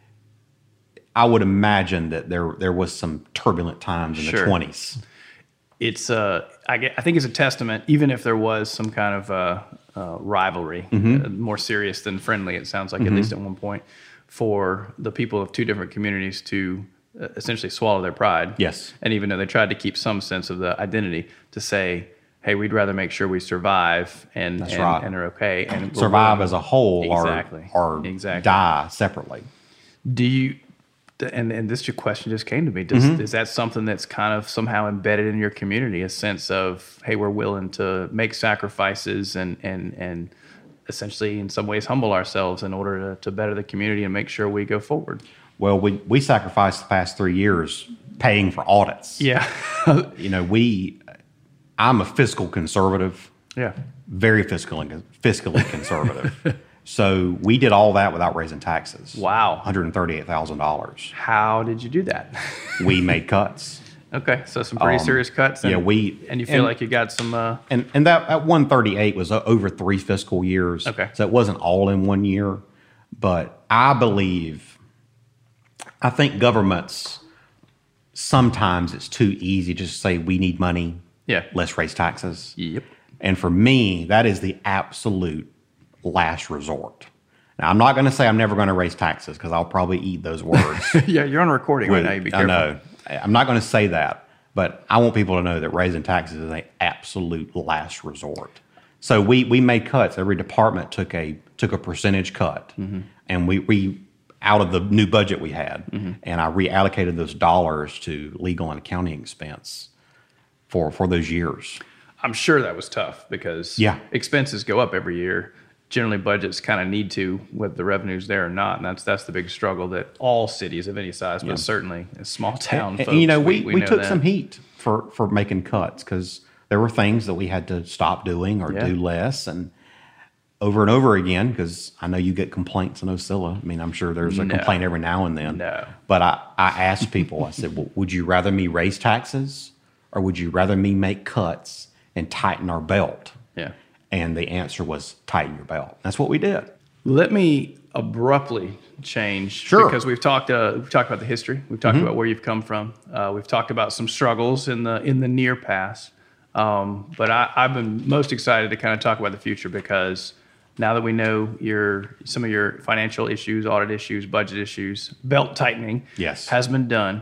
I would imagine that there there was some turbulent times in Sure. the twenties. It's uh, I, get, I think it's a testament, even if there was some kind of uh, uh, rivalry, Mm-hmm. uh, more serious than friendly. It sounds like at least at one point, for the people of two different communities to uh, essentially swallow their pride. Yes. And even though they tried to keep some sense of the identity, to say, "Hey, we'd rather make sure we survive and That's and, right. and are okay and we're Survive willing-" as a whole, Exactly. or or Exactly. die separately. Do you, and, and this your question just came to me, does, Mm-hmm. is that something that's kind of somehow embedded in your community, a sense of, hey, we're willing to make sacrifices and, and, and essentially in some ways humble ourselves in order to, to better the community and make sure we go forward? Well, we we sacrificed the past three years paying for audits. Yeah. You know, we. I'm a fiscal conservative. Yeah. Very fiscally fiscally conservative. So we did all that without raising taxes. Wow. one hundred thirty-eight thousand dollars. How did you do that? We made cuts. Okay. So some pretty Um, serious cuts. And, yeah, we- and you feel and- like you got some, uh, And and that at one thirty-eight was o- over three fiscal years. Okay. So it wasn't all in one year. But I believe, I think governments, sometimes it's too easy to just say we need money. Yeah. Let's raise taxes. Yep. And for me, that is the absolute last resort. Now, I'm not going to say I'm never going to raise taxes because I'll probably eat those words. yeah. You're on recording right now. You be I careful. know. I'm not going to say that, but I want people to know that raising taxes is an absolute last resort. So we we made cuts. Every department took a took a percentage cut, Mm-hmm. and we we out of the new budget we had, Mm-hmm. and I reallocated those dollars to legal and accounting expense for for those years. I'm sure that was tough because Yeah. expenses go up every year. Generally, budgets kind of need to, whether the revenue's there or not, and that's that's the big struggle that all cities of any size, but certainly a small town And, folks. and, you know, we, we, know took that. some heat for, for making cuts because there were things that we had to stop doing or Yeah. do less. And over and over again, because I know you get complaints in Ocilla. I mean, I'm sure there's a No. complaint every now and then. No. But I, I asked people, I said, well, would you rather me raise taxes or would you rather me make cuts and tighten our belt? Yeah. And the answer was tighten your belt. That's what we did. Let me abruptly change Sure. because we've talked uh, we've talked about the history, we've talked about where you've come from, uh, we've talked about some struggles in the in the near past. Um, but I, I've been most excited to kind of talk about the future because now that we know your some of your financial issues, audit issues, budget issues, belt tightening Yes. has been done.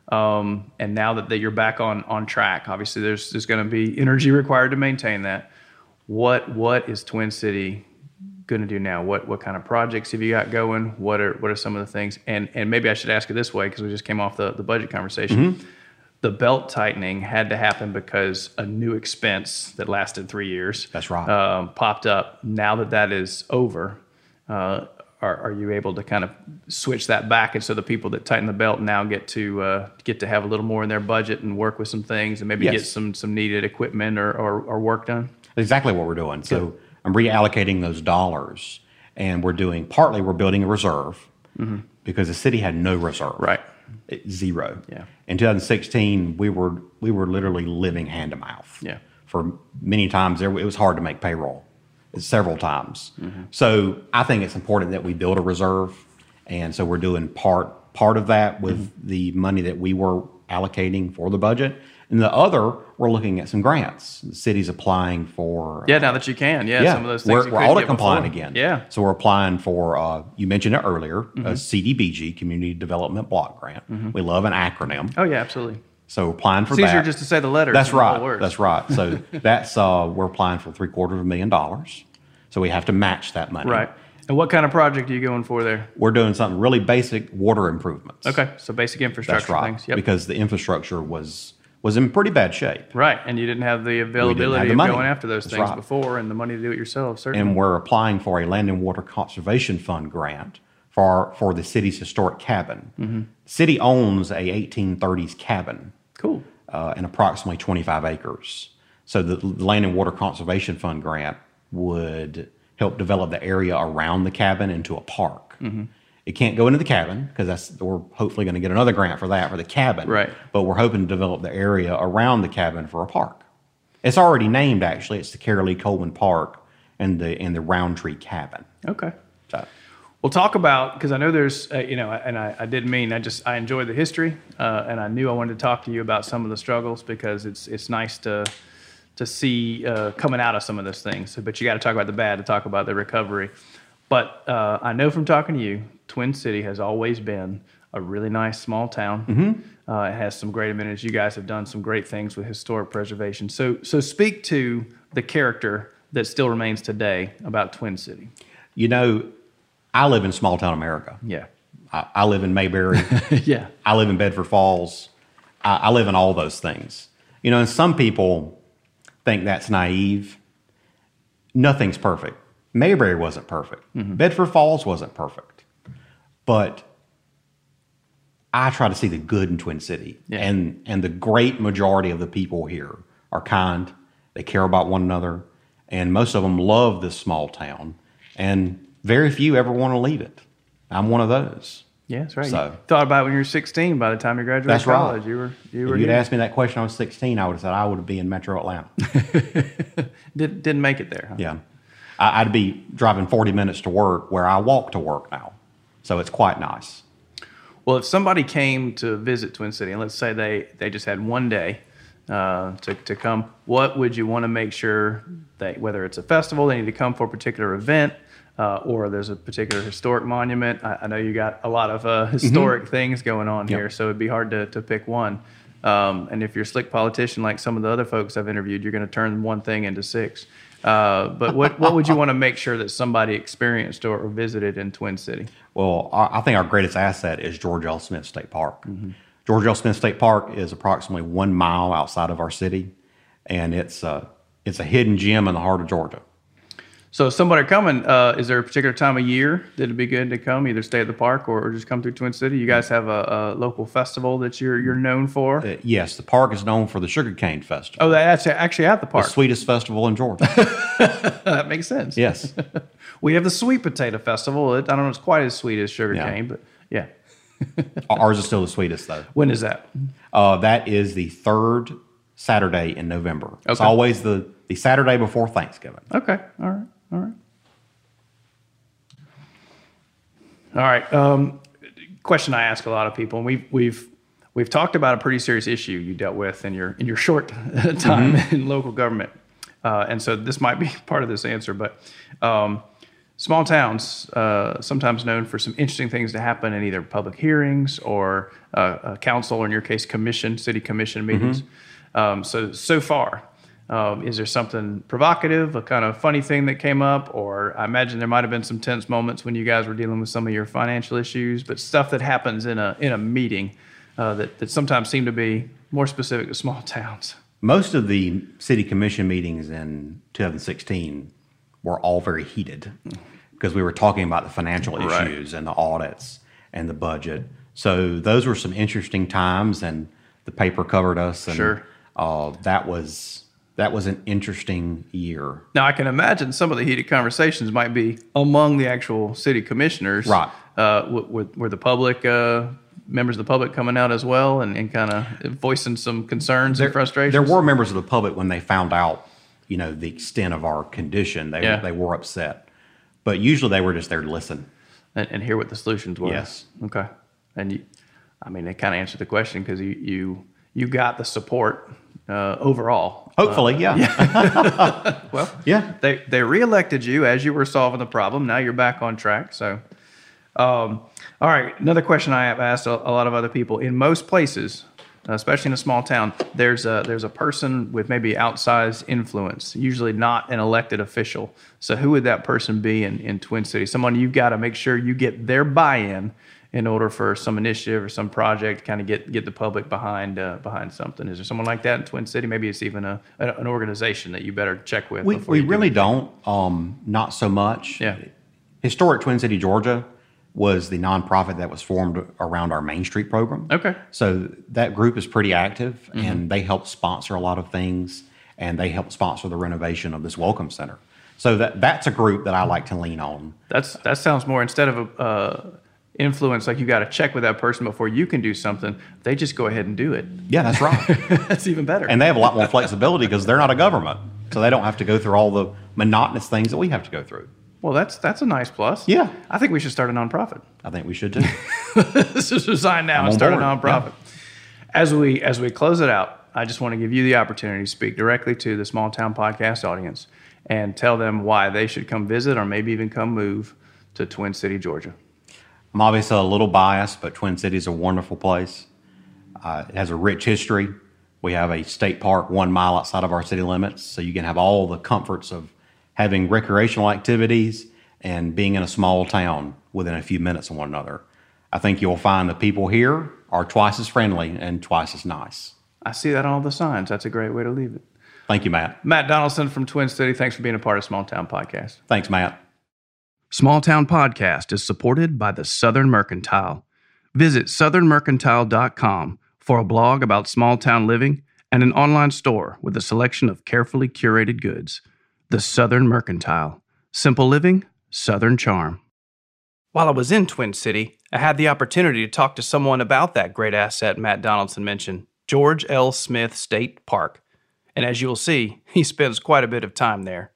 Um, and now that, that you're back on on track, obviously there's there's going to be energy required to maintain that. What what is Twin City going to do now? What what kind of projects have you got going? What are what are some of the things? And and maybe I should ask it this way because we just came off the, the budget conversation. Mm-hmm. The belt tightening had to happen because a new expense that lasted three years. That's right. Um, popped up. Now that that is over, uh, are are you able to kind of switch that back, and so the people that tighten the belt now get to uh, get to have a little more in their budget and work with some things and maybe Yes. get some some needed equipment or or, or work done? Exactly what we're doing. So I'm reallocating those dollars, and we're doing partly we're building a reserve because the city had no reserve, Right. It- zero. Yeah. In twenty sixteen, we were we were literally living hand to mouth. Yeah. For many times, there it was hard to make payroll, several times. Mm-hmm. So I think it's important that we build a reserve, And so we're doing part part of that with mm-hmm. the money that we were allocating for the budget. And the other, we're looking at some grants. The city's applying for... Yeah, now that you can. Yeah, yeah some of those things we're, you we're couldn't audit get compliant before. again. Yeah. So we're applying for, uh, you mentioned it earlier, mm-hmm. a C D B G, Community Development Block Grant. Mm-hmm. We love an acronym. Oh, yeah, absolutely. So we're applying for it's that. It's easier just to say the letters. That's than right. the words. That's right. So that's uh, we're applying for three quarters of a million dollars. So we have to match that money. Right. And what kind of project are you going for there? We're doing something really basic, water improvements. Okay. So basic infrastructure That's right. things. Yep. Because the infrastructure was was in pretty bad shape. Right. And you didn't have the availability have the of money. going after those That's things right. before and the money to do it yourself, certainly. And we're applying for a Land and Water Conservation Fund grant for for the city's historic cabin. Mm-hmm. City owns a eighteen thirties cabin. Cool. Uh, and approximately twenty-five acres. So the, the Land and Water Conservation Fund grant would help develop the area around the cabin into a park. Mm-hmm. It can't go into the cabin because that's we're hopefully going to get another grant for that for the cabin. Right. But we're hoping to develop the area around the cabin for a park. It's already named actually. It's the Carolee Coleman Park and the and the Roundtree Cabin. Okay. So. We'll talk about, because I know there's, uh, you know, and I, I didn't mean, I just, I enjoyed the history, uh, and I knew I wanted to talk to you about some of the struggles because it's it's nice to to see uh, coming out of some of those things. So, but you got to talk about the bad to talk about the recovery. But uh, I know from talking to you, Twin City has always been a really nice small town. Mm-hmm. Uh, it has some great amenities. You guys have done some great things with historic preservation. So, so speak to the character that still remains today about Twin City. You know, I live in small town America. Yeah. I, I live in Mayberry. Yeah. I live in Bedford Falls. I, I live in all those things. You know, and some people think that's naive. Nothing's perfect. Mayberry wasn't perfect. Mm-hmm. Bedford Falls wasn't perfect. But I try to see the good in Twin City. Yeah. And, and the great majority of the people here are kind. They care about one another. And most of them love this small town. And very few ever want to leave it. I'm one of those. Yeah, that's right. So, you thought about it when you were sixteen. By the time you graduated that's college, right. you were you were. If you'd here. asked me that question when I was sixteen, I would have said I would be in Metro Atlanta. Did, didn't make it there. Huh? Yeah, I, I'd be driving forty minutes to work where I walk to work now, so it's quite nice. Well, if somebody came to visit Twin City, and let's say they, they just had one day uh, to to come, what would you want to make sure that whether it's a festival, they need to come for a particular event? Uh, or there's a particular historic monument. I, I know you got a lot of uh, historic mm-hmm. things going on yep. here, so it'd be hard to, to pick one. Um, and if you're a slick politician like some of the other folks I've interviewed, you're going to turn one thing into six. Uh, but what, what would you want to make sure that somebody experienced or, or visited in Twin City? Well, I, I think our greatest asset is George L. Smith State Park. Mm-hmm. George L. Smith State Park is approximately one mile outside of our city, and it's, uh, it's a hidden gem in the heart of Georgia. So if somebody coming, uh, is there a particular time of year that it'd be good to come, either stay at the park or, or just come through Twin City? You guys have a, a local festival that you're you're known for? Uh, yes, the park is known for the Sugarcane Festival. Oh, that's actually at the park. The sweetest festival in Georgia. That makes sense. Yes. We have the Sweet Potato Festival. It, I don't know if it's quite as sweet as sugarcane, yeah. but yeah. Ours is still the sweetest, though. When is that? Uh, that is the third Saturday in November. Okay. It's always the, the Saturday before Thanksgiving. Okay, all right. All right. All right. Um, question I ask a lot of people, and we've we've we've talked about a pretty serious issue you dealt with in your in your short time mm-hmm. in local government, uh, and so this might be part of this answer. But um, small towns, uh, sometimes known for some interesting things to happen in either public hearings or uh, a council, or in your case, commission, city commission meetings. Mm-hmm. Um, so so far. Um, is there something provocative, a kind of funny thing that came up? Or I imagine there might have been some tense moments when you guys were dealing with some of your financial issues, but stuff that happens in a in a meeting uh, that, that sometimes seem to be more specific to small towns. Most of the city commission meetings in two thousand sixteen were all very heated because we were talking about the financial right. issues and the audits and the budget. So those were some interesting times, and the paper covered us. And, sure. Uh, that was... That was an interesting year. Now, I can imagine some of the heated conversations might be among the actual city commissioners. Right. Uh, were, were the public, uh, members of the public coming out as well and, and kind of voicing some concerns there, and frustrations? There were members of the public when they found out, you know, the extent of our condition. They, yeah. they were upset. But usually they were just there to listen. and, and hear what the solutions were. Yes. Okay. And you, I mean, it kind of answered the question because you, you you got the support uh, overall. Hopefully, uh, yeah. yeah. Well, yeah. They they reelected you as you were solving the problem. Now you're back on track. So, um, all right. Another question I have asked a, a lot of other people. In most places, especially in a small town, there's a there's a person with maybe outsized influence, usually not an elected official. So who would that person be in, in Twin Cities? Someone you've got to make sure you get their buy-in in order for some initiative or some project to kind of get, get the public behind uh, behind something. Is there someone like that in Twin City? Maybe it's even a, a an organization that you better check with. We, before we you do really it. don't, um, not so much. Yeah. Historic Twin City, Georgia was the nonprofit that was formed around our Main Street program. Okay. So that group is pretty active, mm-hmm. and they help sponsor a lot of things, and they help sponsor the renovation of this Welcome Center. So that that's a group that I like to lean on. That's That sounds more, instead of a... Uh, influence, like you got to check with that person before you can do something, they just go ahead and do it. Yeah, that's right. That's even better. And they have a lot more flexibility because they're not a government. So they don't have to go through all the monotonous things that we have to go through. Well, that's that's a nice plus. Yeah. I think we should start a nonprofit. I think we should too. Let's just resign now I'm and on start board. a nonprofit. Yeah. As we as we close it out, I just want to give you the opportunity to speak directly to the Small Town Podcast audience and tell them why they should come visit or maybe even come move to Twin City, Georgia. I'm obviously a little biased, but Twin City is a wonderful place. Uh, it has a rich history. We have a state park one mile outside of our city limits, so you can have all the comforts of having recreational activities and being in a small town within a few minutes of one another. I think you'll find the people here are twice as friendly and twice as nice. I see that on all the signs. That's a great way to leave it. Thank you, Matt. Matt Donaldson from Twin City, thanks for being a part of Small Town Podcast. Thanks, Matt. Small Town Podcast is supported by the Southern Mercantile. Visit southern mercantile dot com for a blog about small town living and an online store with a selection of carefully curated goods. The Southern Mercantile. Simple living, Southern charm. While I was in Twin City, I had the opportunity to talk to someone about that great asset Matt Donaldson mentioned, George L. Smith State Park. And as you'll see, he spends quite a bit of time there.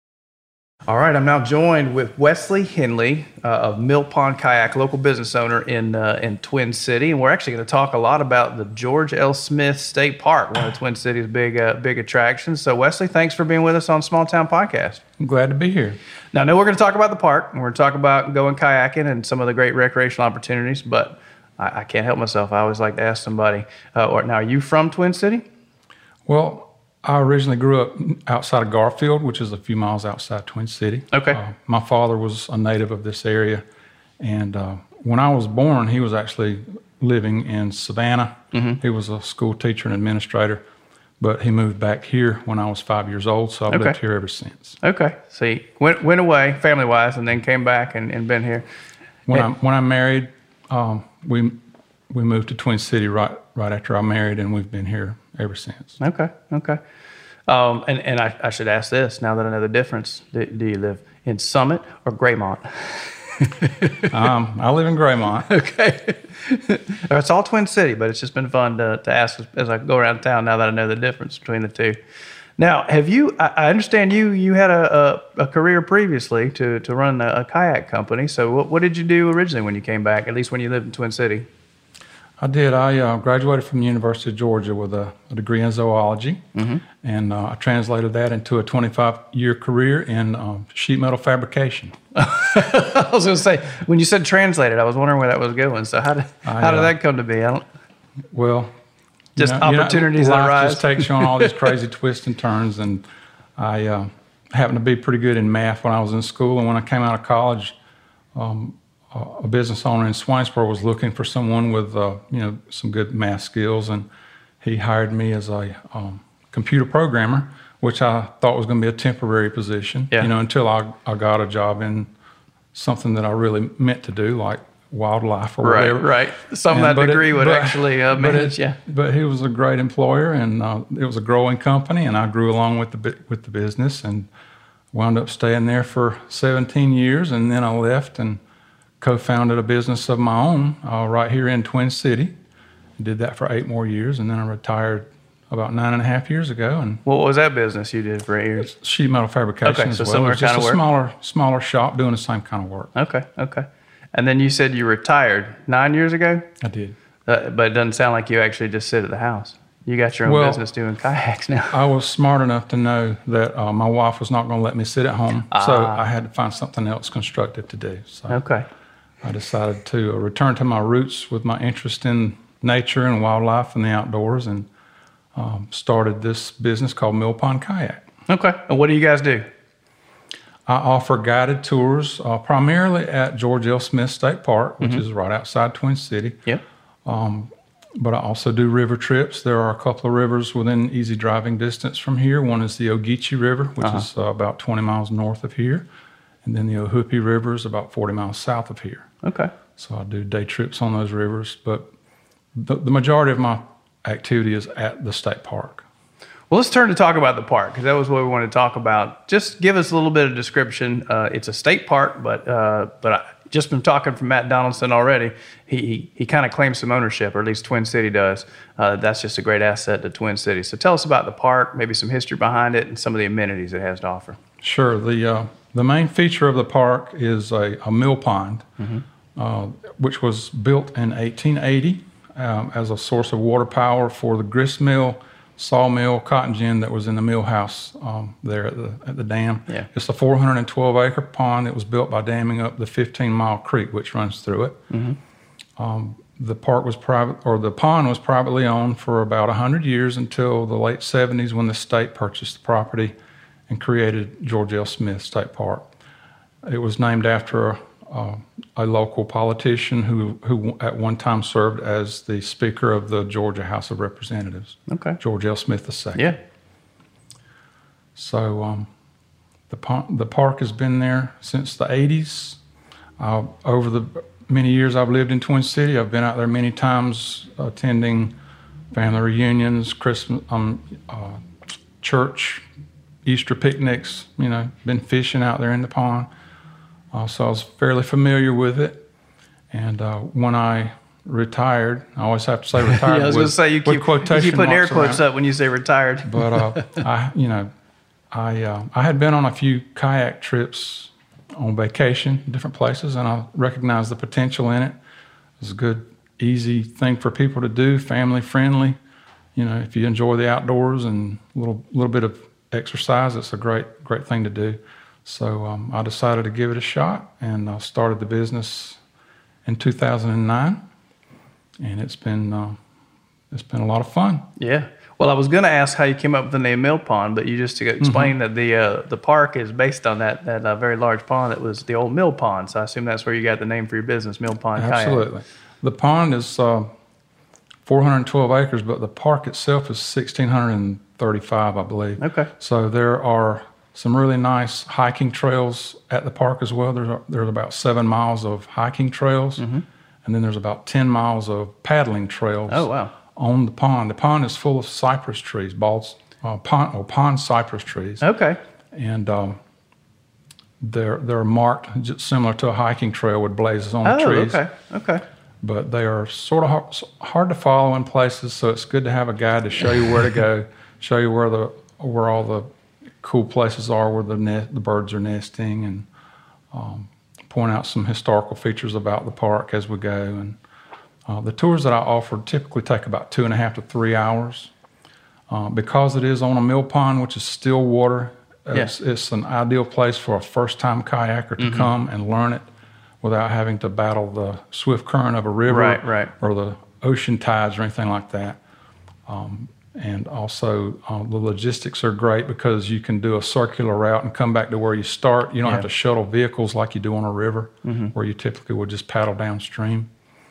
All right, I'm now joined with Wesley Henley uh, of Mill Pond Kayak, local business owner in uh, in Twin City, and we're actually going to talk a lot about the George L. Smith State Park, one of Twin City's big uh, big attractions. So, Wesley, thanks for being with us on Small Town Podcast. I'm glad to be here. Now, I know we're going to talk about the park, and we're going to talk about going kayaking and some of the great recreational opportunities, but I, I can't help myself. I always like to ask somebody, uh, or, now, are you from Twin City? Well, I originally grew up outside of Garfield, which is a few miles outside Twin City. Okay. Uh, my father was a native of this area, and uh, when I was born, he was actually living in Savannah. Mm-hmm. He was a school teacher and administrator, but he moved back here when I was five years old, so I've Okay. lived here ever since. Okay. So you went, went away family-wise and then came back and, and been here. When And- I when I married, um, we we moved to Twin City right right after I married, and we've been here ever since. Okay, okay. Um, and and I, I should ask this, now that I know the difference. Do, do you live in Summit or Graymont? um, I live in Graymont. Okay. It's all Twin City, but it's just been fun to, to ask as I go around town now that I know the difference between the two. Now, have you, I, I understand you you had a, a, a career previously to, to run a, a kayak company. So what, what did you do originally when you came back, at least when you lived in Twin City? I did. I uh, graduated from the University of Georgia with a, a degree in zoology, mm-hmm. and uh, I translated that into a twenty-five year career in um, sheet metal fabrication. I was going to say, when you said translated, I was wondering where that was going. So how did I, how did uh, that come to be? I don't. Well, Just you know, opportunities you know, that life arise. just takes you on all these crazy twists and turns, and I uh, happened to be pretty good in math when I was in school, and when I came out of college, um, a business owner in Swainsboro was looking for someone with, uh, you know, some good math skills, and he hired me as a um, computer programmer, which I thought was going to be a temporary position, Yeah. you know, until I, I got a job in something that I really meant to do, like wildlife or Right, whatever. right. Some of And- that but it- degree would but- actually uh, but manage, it- yeah. But he was a great employer, and uh, it was a growing company, and I grew along with the bu- with the business, and wound up staying there for seventeen years, and then I left and co-founded a business of my own uh, right here in Twin City. Did that for eight more years, and then I retired about nine and a half years ago. And What was that business you did for eight years? sheet metal fabrication Okay, as so well. similar It was just kind of a work. smaller, smaller shop doing the same kind of work. Okay, okay. And then you said you retired nine years ago? I did. Uh, but it doesn't sound like you actually just sit at the house. You got your own Well, business doing kayaks now. I was smart enough to know that uh, my wife was not going to let me sit at home, so Ah. I had to find something else constructive to do. So Okay. I decided to uh, return to my roots with my interest in nature and wildlife and the outdoors, and um, started this business called Mill Pond Kayak. Okay. And what do you guys do? I offer guided tours uh, primarily at George L. Smith State Park, which Mm-hmm. is right outside Twin City. Yep. But I also do river trips. There are a couple of rivers within easy driving distance from here. One is the Ogeechee River, which Uh-huh. is uh, about twenty miles north of here. And then the Ohoopee River is about forty miles south of here. Okay. So I do day trips on those rivers. But the, the majority of my activity is at the state park. Well, let's turn to talk about the park, because that was what we wanted to talk about. Just give us a little bit of description. Uh, it's a state park, but uh, but I just been talking from Matt Donaldson already. He he, he kind of claims some ownership, or at least Twin City does. Uh, that's just a great asset to Twin City. So tell us about the park, maybe some history behind it, and some of the amenities it has to offer. Sure. The uh, the main feature of the park is a, a mill pond, uh, which was built in eighteen eighty um, as a source of water power for the grist mill, sawmill, cotton gin that was in the mill house um, there at the at the dam. Yeah. It's a four hundred twelve acre pond that was built by damming up the fifteen mile creek which runs through it. Um, the park was private, or the pond was privately owned for about one hundred years until the late seventies, when the state purchased the property and created George L. Smith State Park. It was named after a, uh, a local politician who, who at one time served as the Speaker of the Georgia House of Representatives, Okay. George L. Smith the second. Yeah. So um, the, pond, the park has been there since the eighties. Uh, over the many years I've lived in Twin City, I've been out there many times attending family reunions, Christmas, um, uh, church, Easter picnics, you know, been fishing out there in the pond. Uh, so I was fairly familiar with it. And uh, when I retired, I always have to say retired Yeah, I was with, going to say, you with keep, you quotation keep putting air marks quotes around. up when you say retired. But uh, I, you know, I uh, I had been on a few kayak trips on vacation, different places, and I recognized the potential in it. It was a good, easy thing for people to do, family friendly. You know, if you enjoy the outdoors and a little little bit of exercise, it's a great great thing to do. So um, I decided to give it a shot, and I started the business in two thousand nine, and it's been uh, it's been a lot of fun. Yeah. Well, I was going to ask how you came up with the name Mill Pond, but you just explained that the uh, the park is based on that that uh, very large pond that was the old mill pond. So I assume that's where you got the name for your business, Mill Pond Kayak. Absolutely. The pond is uh, four hundred twelve acres, but the park itself is one thousand six hundred thirty-five, I believe. Okay. So there are some really nice hiking trails at the park as well. There's, there's about seven miles of hiking trails, Mm-hmm. and then there's about ten miles of paddling trails. Oh, wow. On the pond. The pond is full of cypress trees, balls, uh, pond, or pond cypress trees. Okay. And um, they're, they're marked just similar to a hiking trail with blazes on the Oh, trees. okay. Okay. But they are sort of hard, hard to follow in places, so it's good to have a guide to show you where to go, show you where the where all the cool places are, where the nest, the birds are nesting, and um, point out some historical features about the park as we go. And uh, the tours that I offer typically take about two and a half to three hours. Uh, because it is on a mill pond, which is still water, it's, it's an ideal place for a first-time kayaker to Mm-hmm. come and learn it without having to battle the swift current of a river Right, right. or the ocean tides or anything like that. Um, and also, uh, the logistics are great because you can do a circular route and come back to where you start. You don't have Yeah. to shuttle vehicles like you do on a river, Mm-hmm. where you typically would just paddle downstream.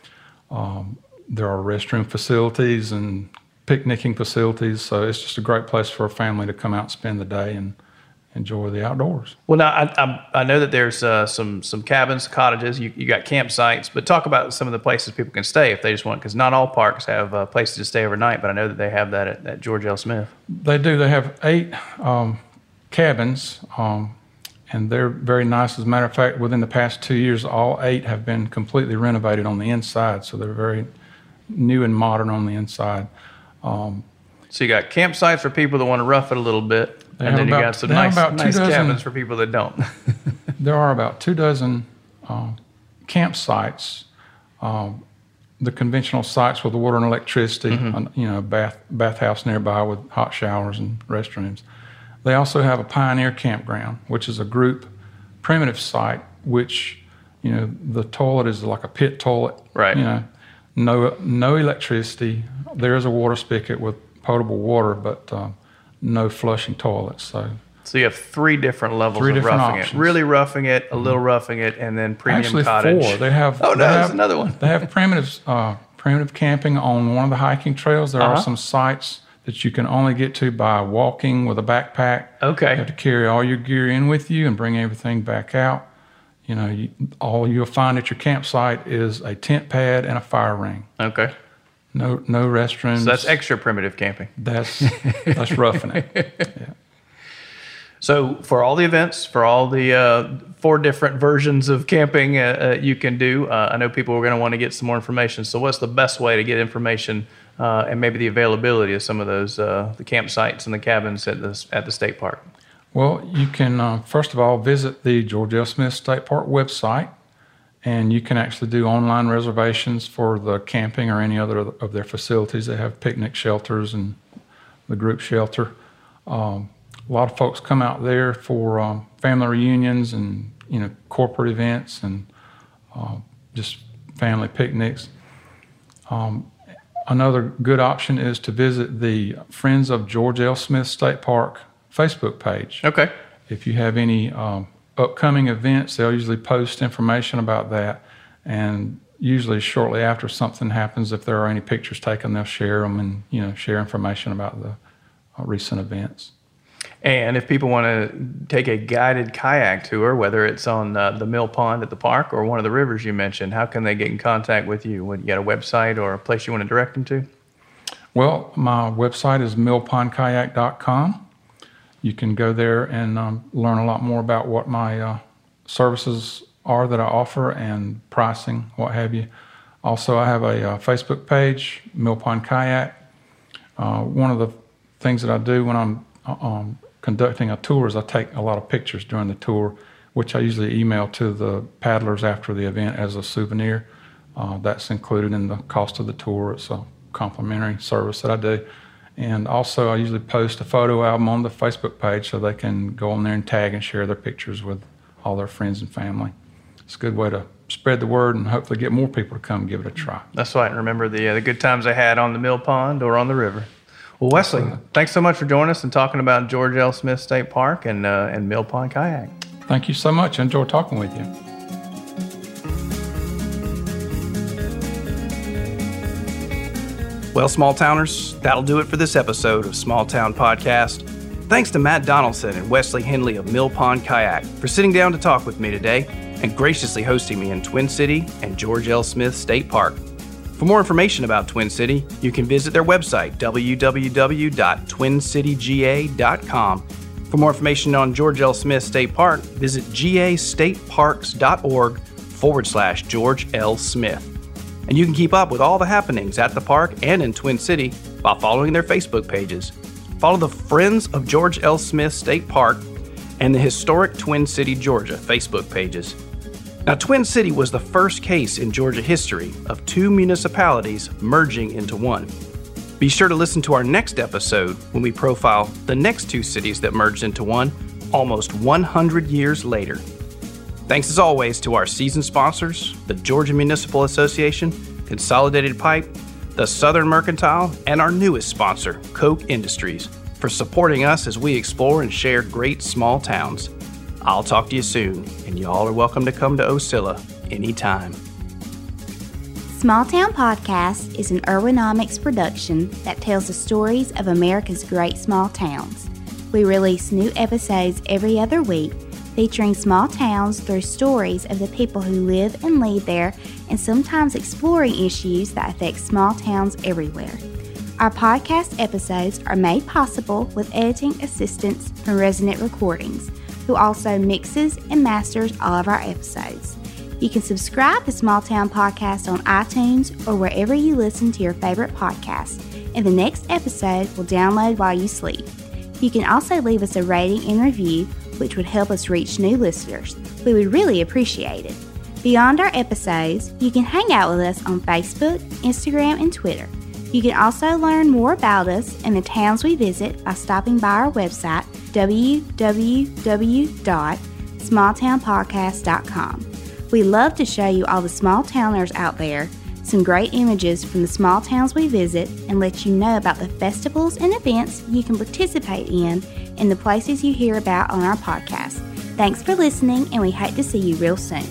Um, there are restroom facilities and picnicking facilities, so it's just a great place for a family to come out and spend the day and enjoy the outdoors. Well, now I, I, I know that there's uh, some some cabins, cottages. You you got campsites, but talk about some of the places people can stay if they just want, because not all parks have uh, places to stay overnight. But I know that they have that at, at George L. Smith. They do. They have eight um, cabins, um, and they're very nice. As a matter of fact, within the past two years, all eight have been completely renovated on the inside, so they're very new and modern on the inside. Um, So you got campsites for people that want to rough it a little bit, They and have then you about- got some they have nice, about two nice dozen- cabins for people that don't. There are about two dozen uh, campsites, um, the conventional sites with water and electricity, mm-hmm. you know, bath bathhouse nearby with hot showers and restrooms. They also have a Pioneer Campground, which is a group primitive site, which, you know, the toilet is like a pit toilet. Right. You know, no no electricity. There is a water spigot with potable water, but uh, no flushing toilets. So. So you have three different levels three of different roughing options. it. Really roughing it, a mm-hmm. little roughing it, and then premium Actually, cottage. four. They have. Oh, no, they have, there's another one. They have primitive, uh, primitive camping on one of the hiking trails. There uh-huh. are some sites that you can only get to by walking with a backpack. Okay. You have to carry all your gear in with you and bring everything back out. You know, you, all you'll find at your campsite is a tent pad and a fire ring. Okay. No, no restrooms. So that's extra primitive camping. That's that's roughing it. Yeah. So for all the events, for all the uh, four different versions of camping uh, uh, you can do, uh, I know people are going to want to get some more information. So what's the best way to get information uh, and maybe the availability of some of those uh, the campsites and the cabins at the at the state park? Well, you can uh, first of all visit the George L. Smith State Park website, and you can actually do online reservations for the camping or any other of their facilities. They have picnic shelters and the group shelter. Um, A lot of folks come out there for um, family reunions and, you know, corporate events and uh, just family picnics. Um, another good option is to visit the Friends of George L. Smith State Park Facebook page. Okay. If you have any um, upcoming events, they'll usually post information about that. And usually shortly after something happens, if there are any pictures taken, they'll share them and, you know, share information about the uh, recent events. And if people want to take a guided kayak tour, whether it's on uh, the Mill Pond at the park or one of the rivers you mentioned, how can they get in contact with you? What, you got a website or a place you want to direct them to? Well, my website is mill pond kayak dot com. You can go there and um, learn a lot more about what my uh, services are that I offer and pricing, what have you. Also, I have a uh, Facebook page, Mill Pond Kayak. Uh, one of the things that I do when I'm um, conducting a tour is I take a lot of pictures during the tour, which I usually email to the paddlers after the event as a souvenir. Uh, that's included in the cost of the tour. It's a complimentary service that I do. And also I usually post a photo album on the Facebook page so they can go on there and tag and share their pictures with all their friends and family. It's a good way to spread the word and hopefully get more people to come give it a try. That's right. And remember the, uh, the good times I had on the Mill Pond or on the river. Well, Wesley, thanks so much for joining us and talking about George L. Smith State Park and uh, and Mill Pond Kayak. Thank you so much. I enjoyed talking with you. Well, small towners, that'll do it for this episode of Small Town Podcast. Thanks to Matt Donaldson and Wesley Henley of Mill Pond Kayak for sitting down to talk with me today and graciously hosting me in Twin City and George L. Smith State Park. For more information about Twin City, you can visit their website, w w w dot twin city g a dot com. For more information on George L. Smith State Park, visit gastateparks.org forward slash George L. Smith. And you can keep up with all the happenings at the park and in Twin City by following their Facebook pages. Follow the Friends of George L. Smith State Park and the Historic Twin City, Georgia Facebook pages. Now, Twin City was the first case in Georgia history of two municipalities merging into one. Be sure to listen to our next episode when we profile the next two cities that merged into one almost one hundred years later. Thanks as always to our season sponsors, the Georgia Municipal Association, Consolidated Pipe, the Southern Mercantile, and our newest sponsor, Koch Industries, for supporting us as we explore and share great small towns. I'll talk to you soon, and y'all are welcome to come to Ocilla anytime. Small Town Podcast is an Urbanomics production that tells the stories of America's great small towns. We release new episodes every other week, featuring small towns through stories of the people who live and lead there, and sometimes exploring issues that affect small towns everywhere. Our podcast episodes are made possible with editing assistance from Resonant Recordings, who also mixes and masters all of our episodes. You can subscribe to Small Town Podcast on iTunes or wherever you listen to your favorite podcasts, and the next episode will download while you sleep. You can also leave us a rating and review, which would help us reach new listeners. We would really appreciate it. Beyond our episodes, you can hang out with us on Facebook, Instagram, and Twitter. You can also learn more about us and the towns we visit by stopping by our website, w w w dot small town podcast dot com. We love to show you all the small towners out there, some great images from the small towns we visit, and let you know about the festivals and events you can participate in and the places you hear about on our podcast. Thanks for listening, and we hope to see you real soon.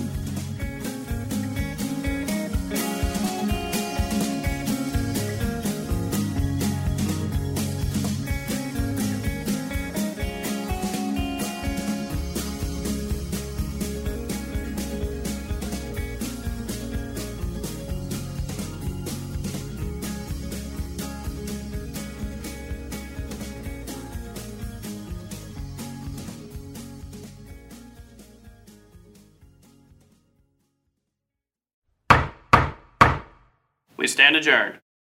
We stand adjourned.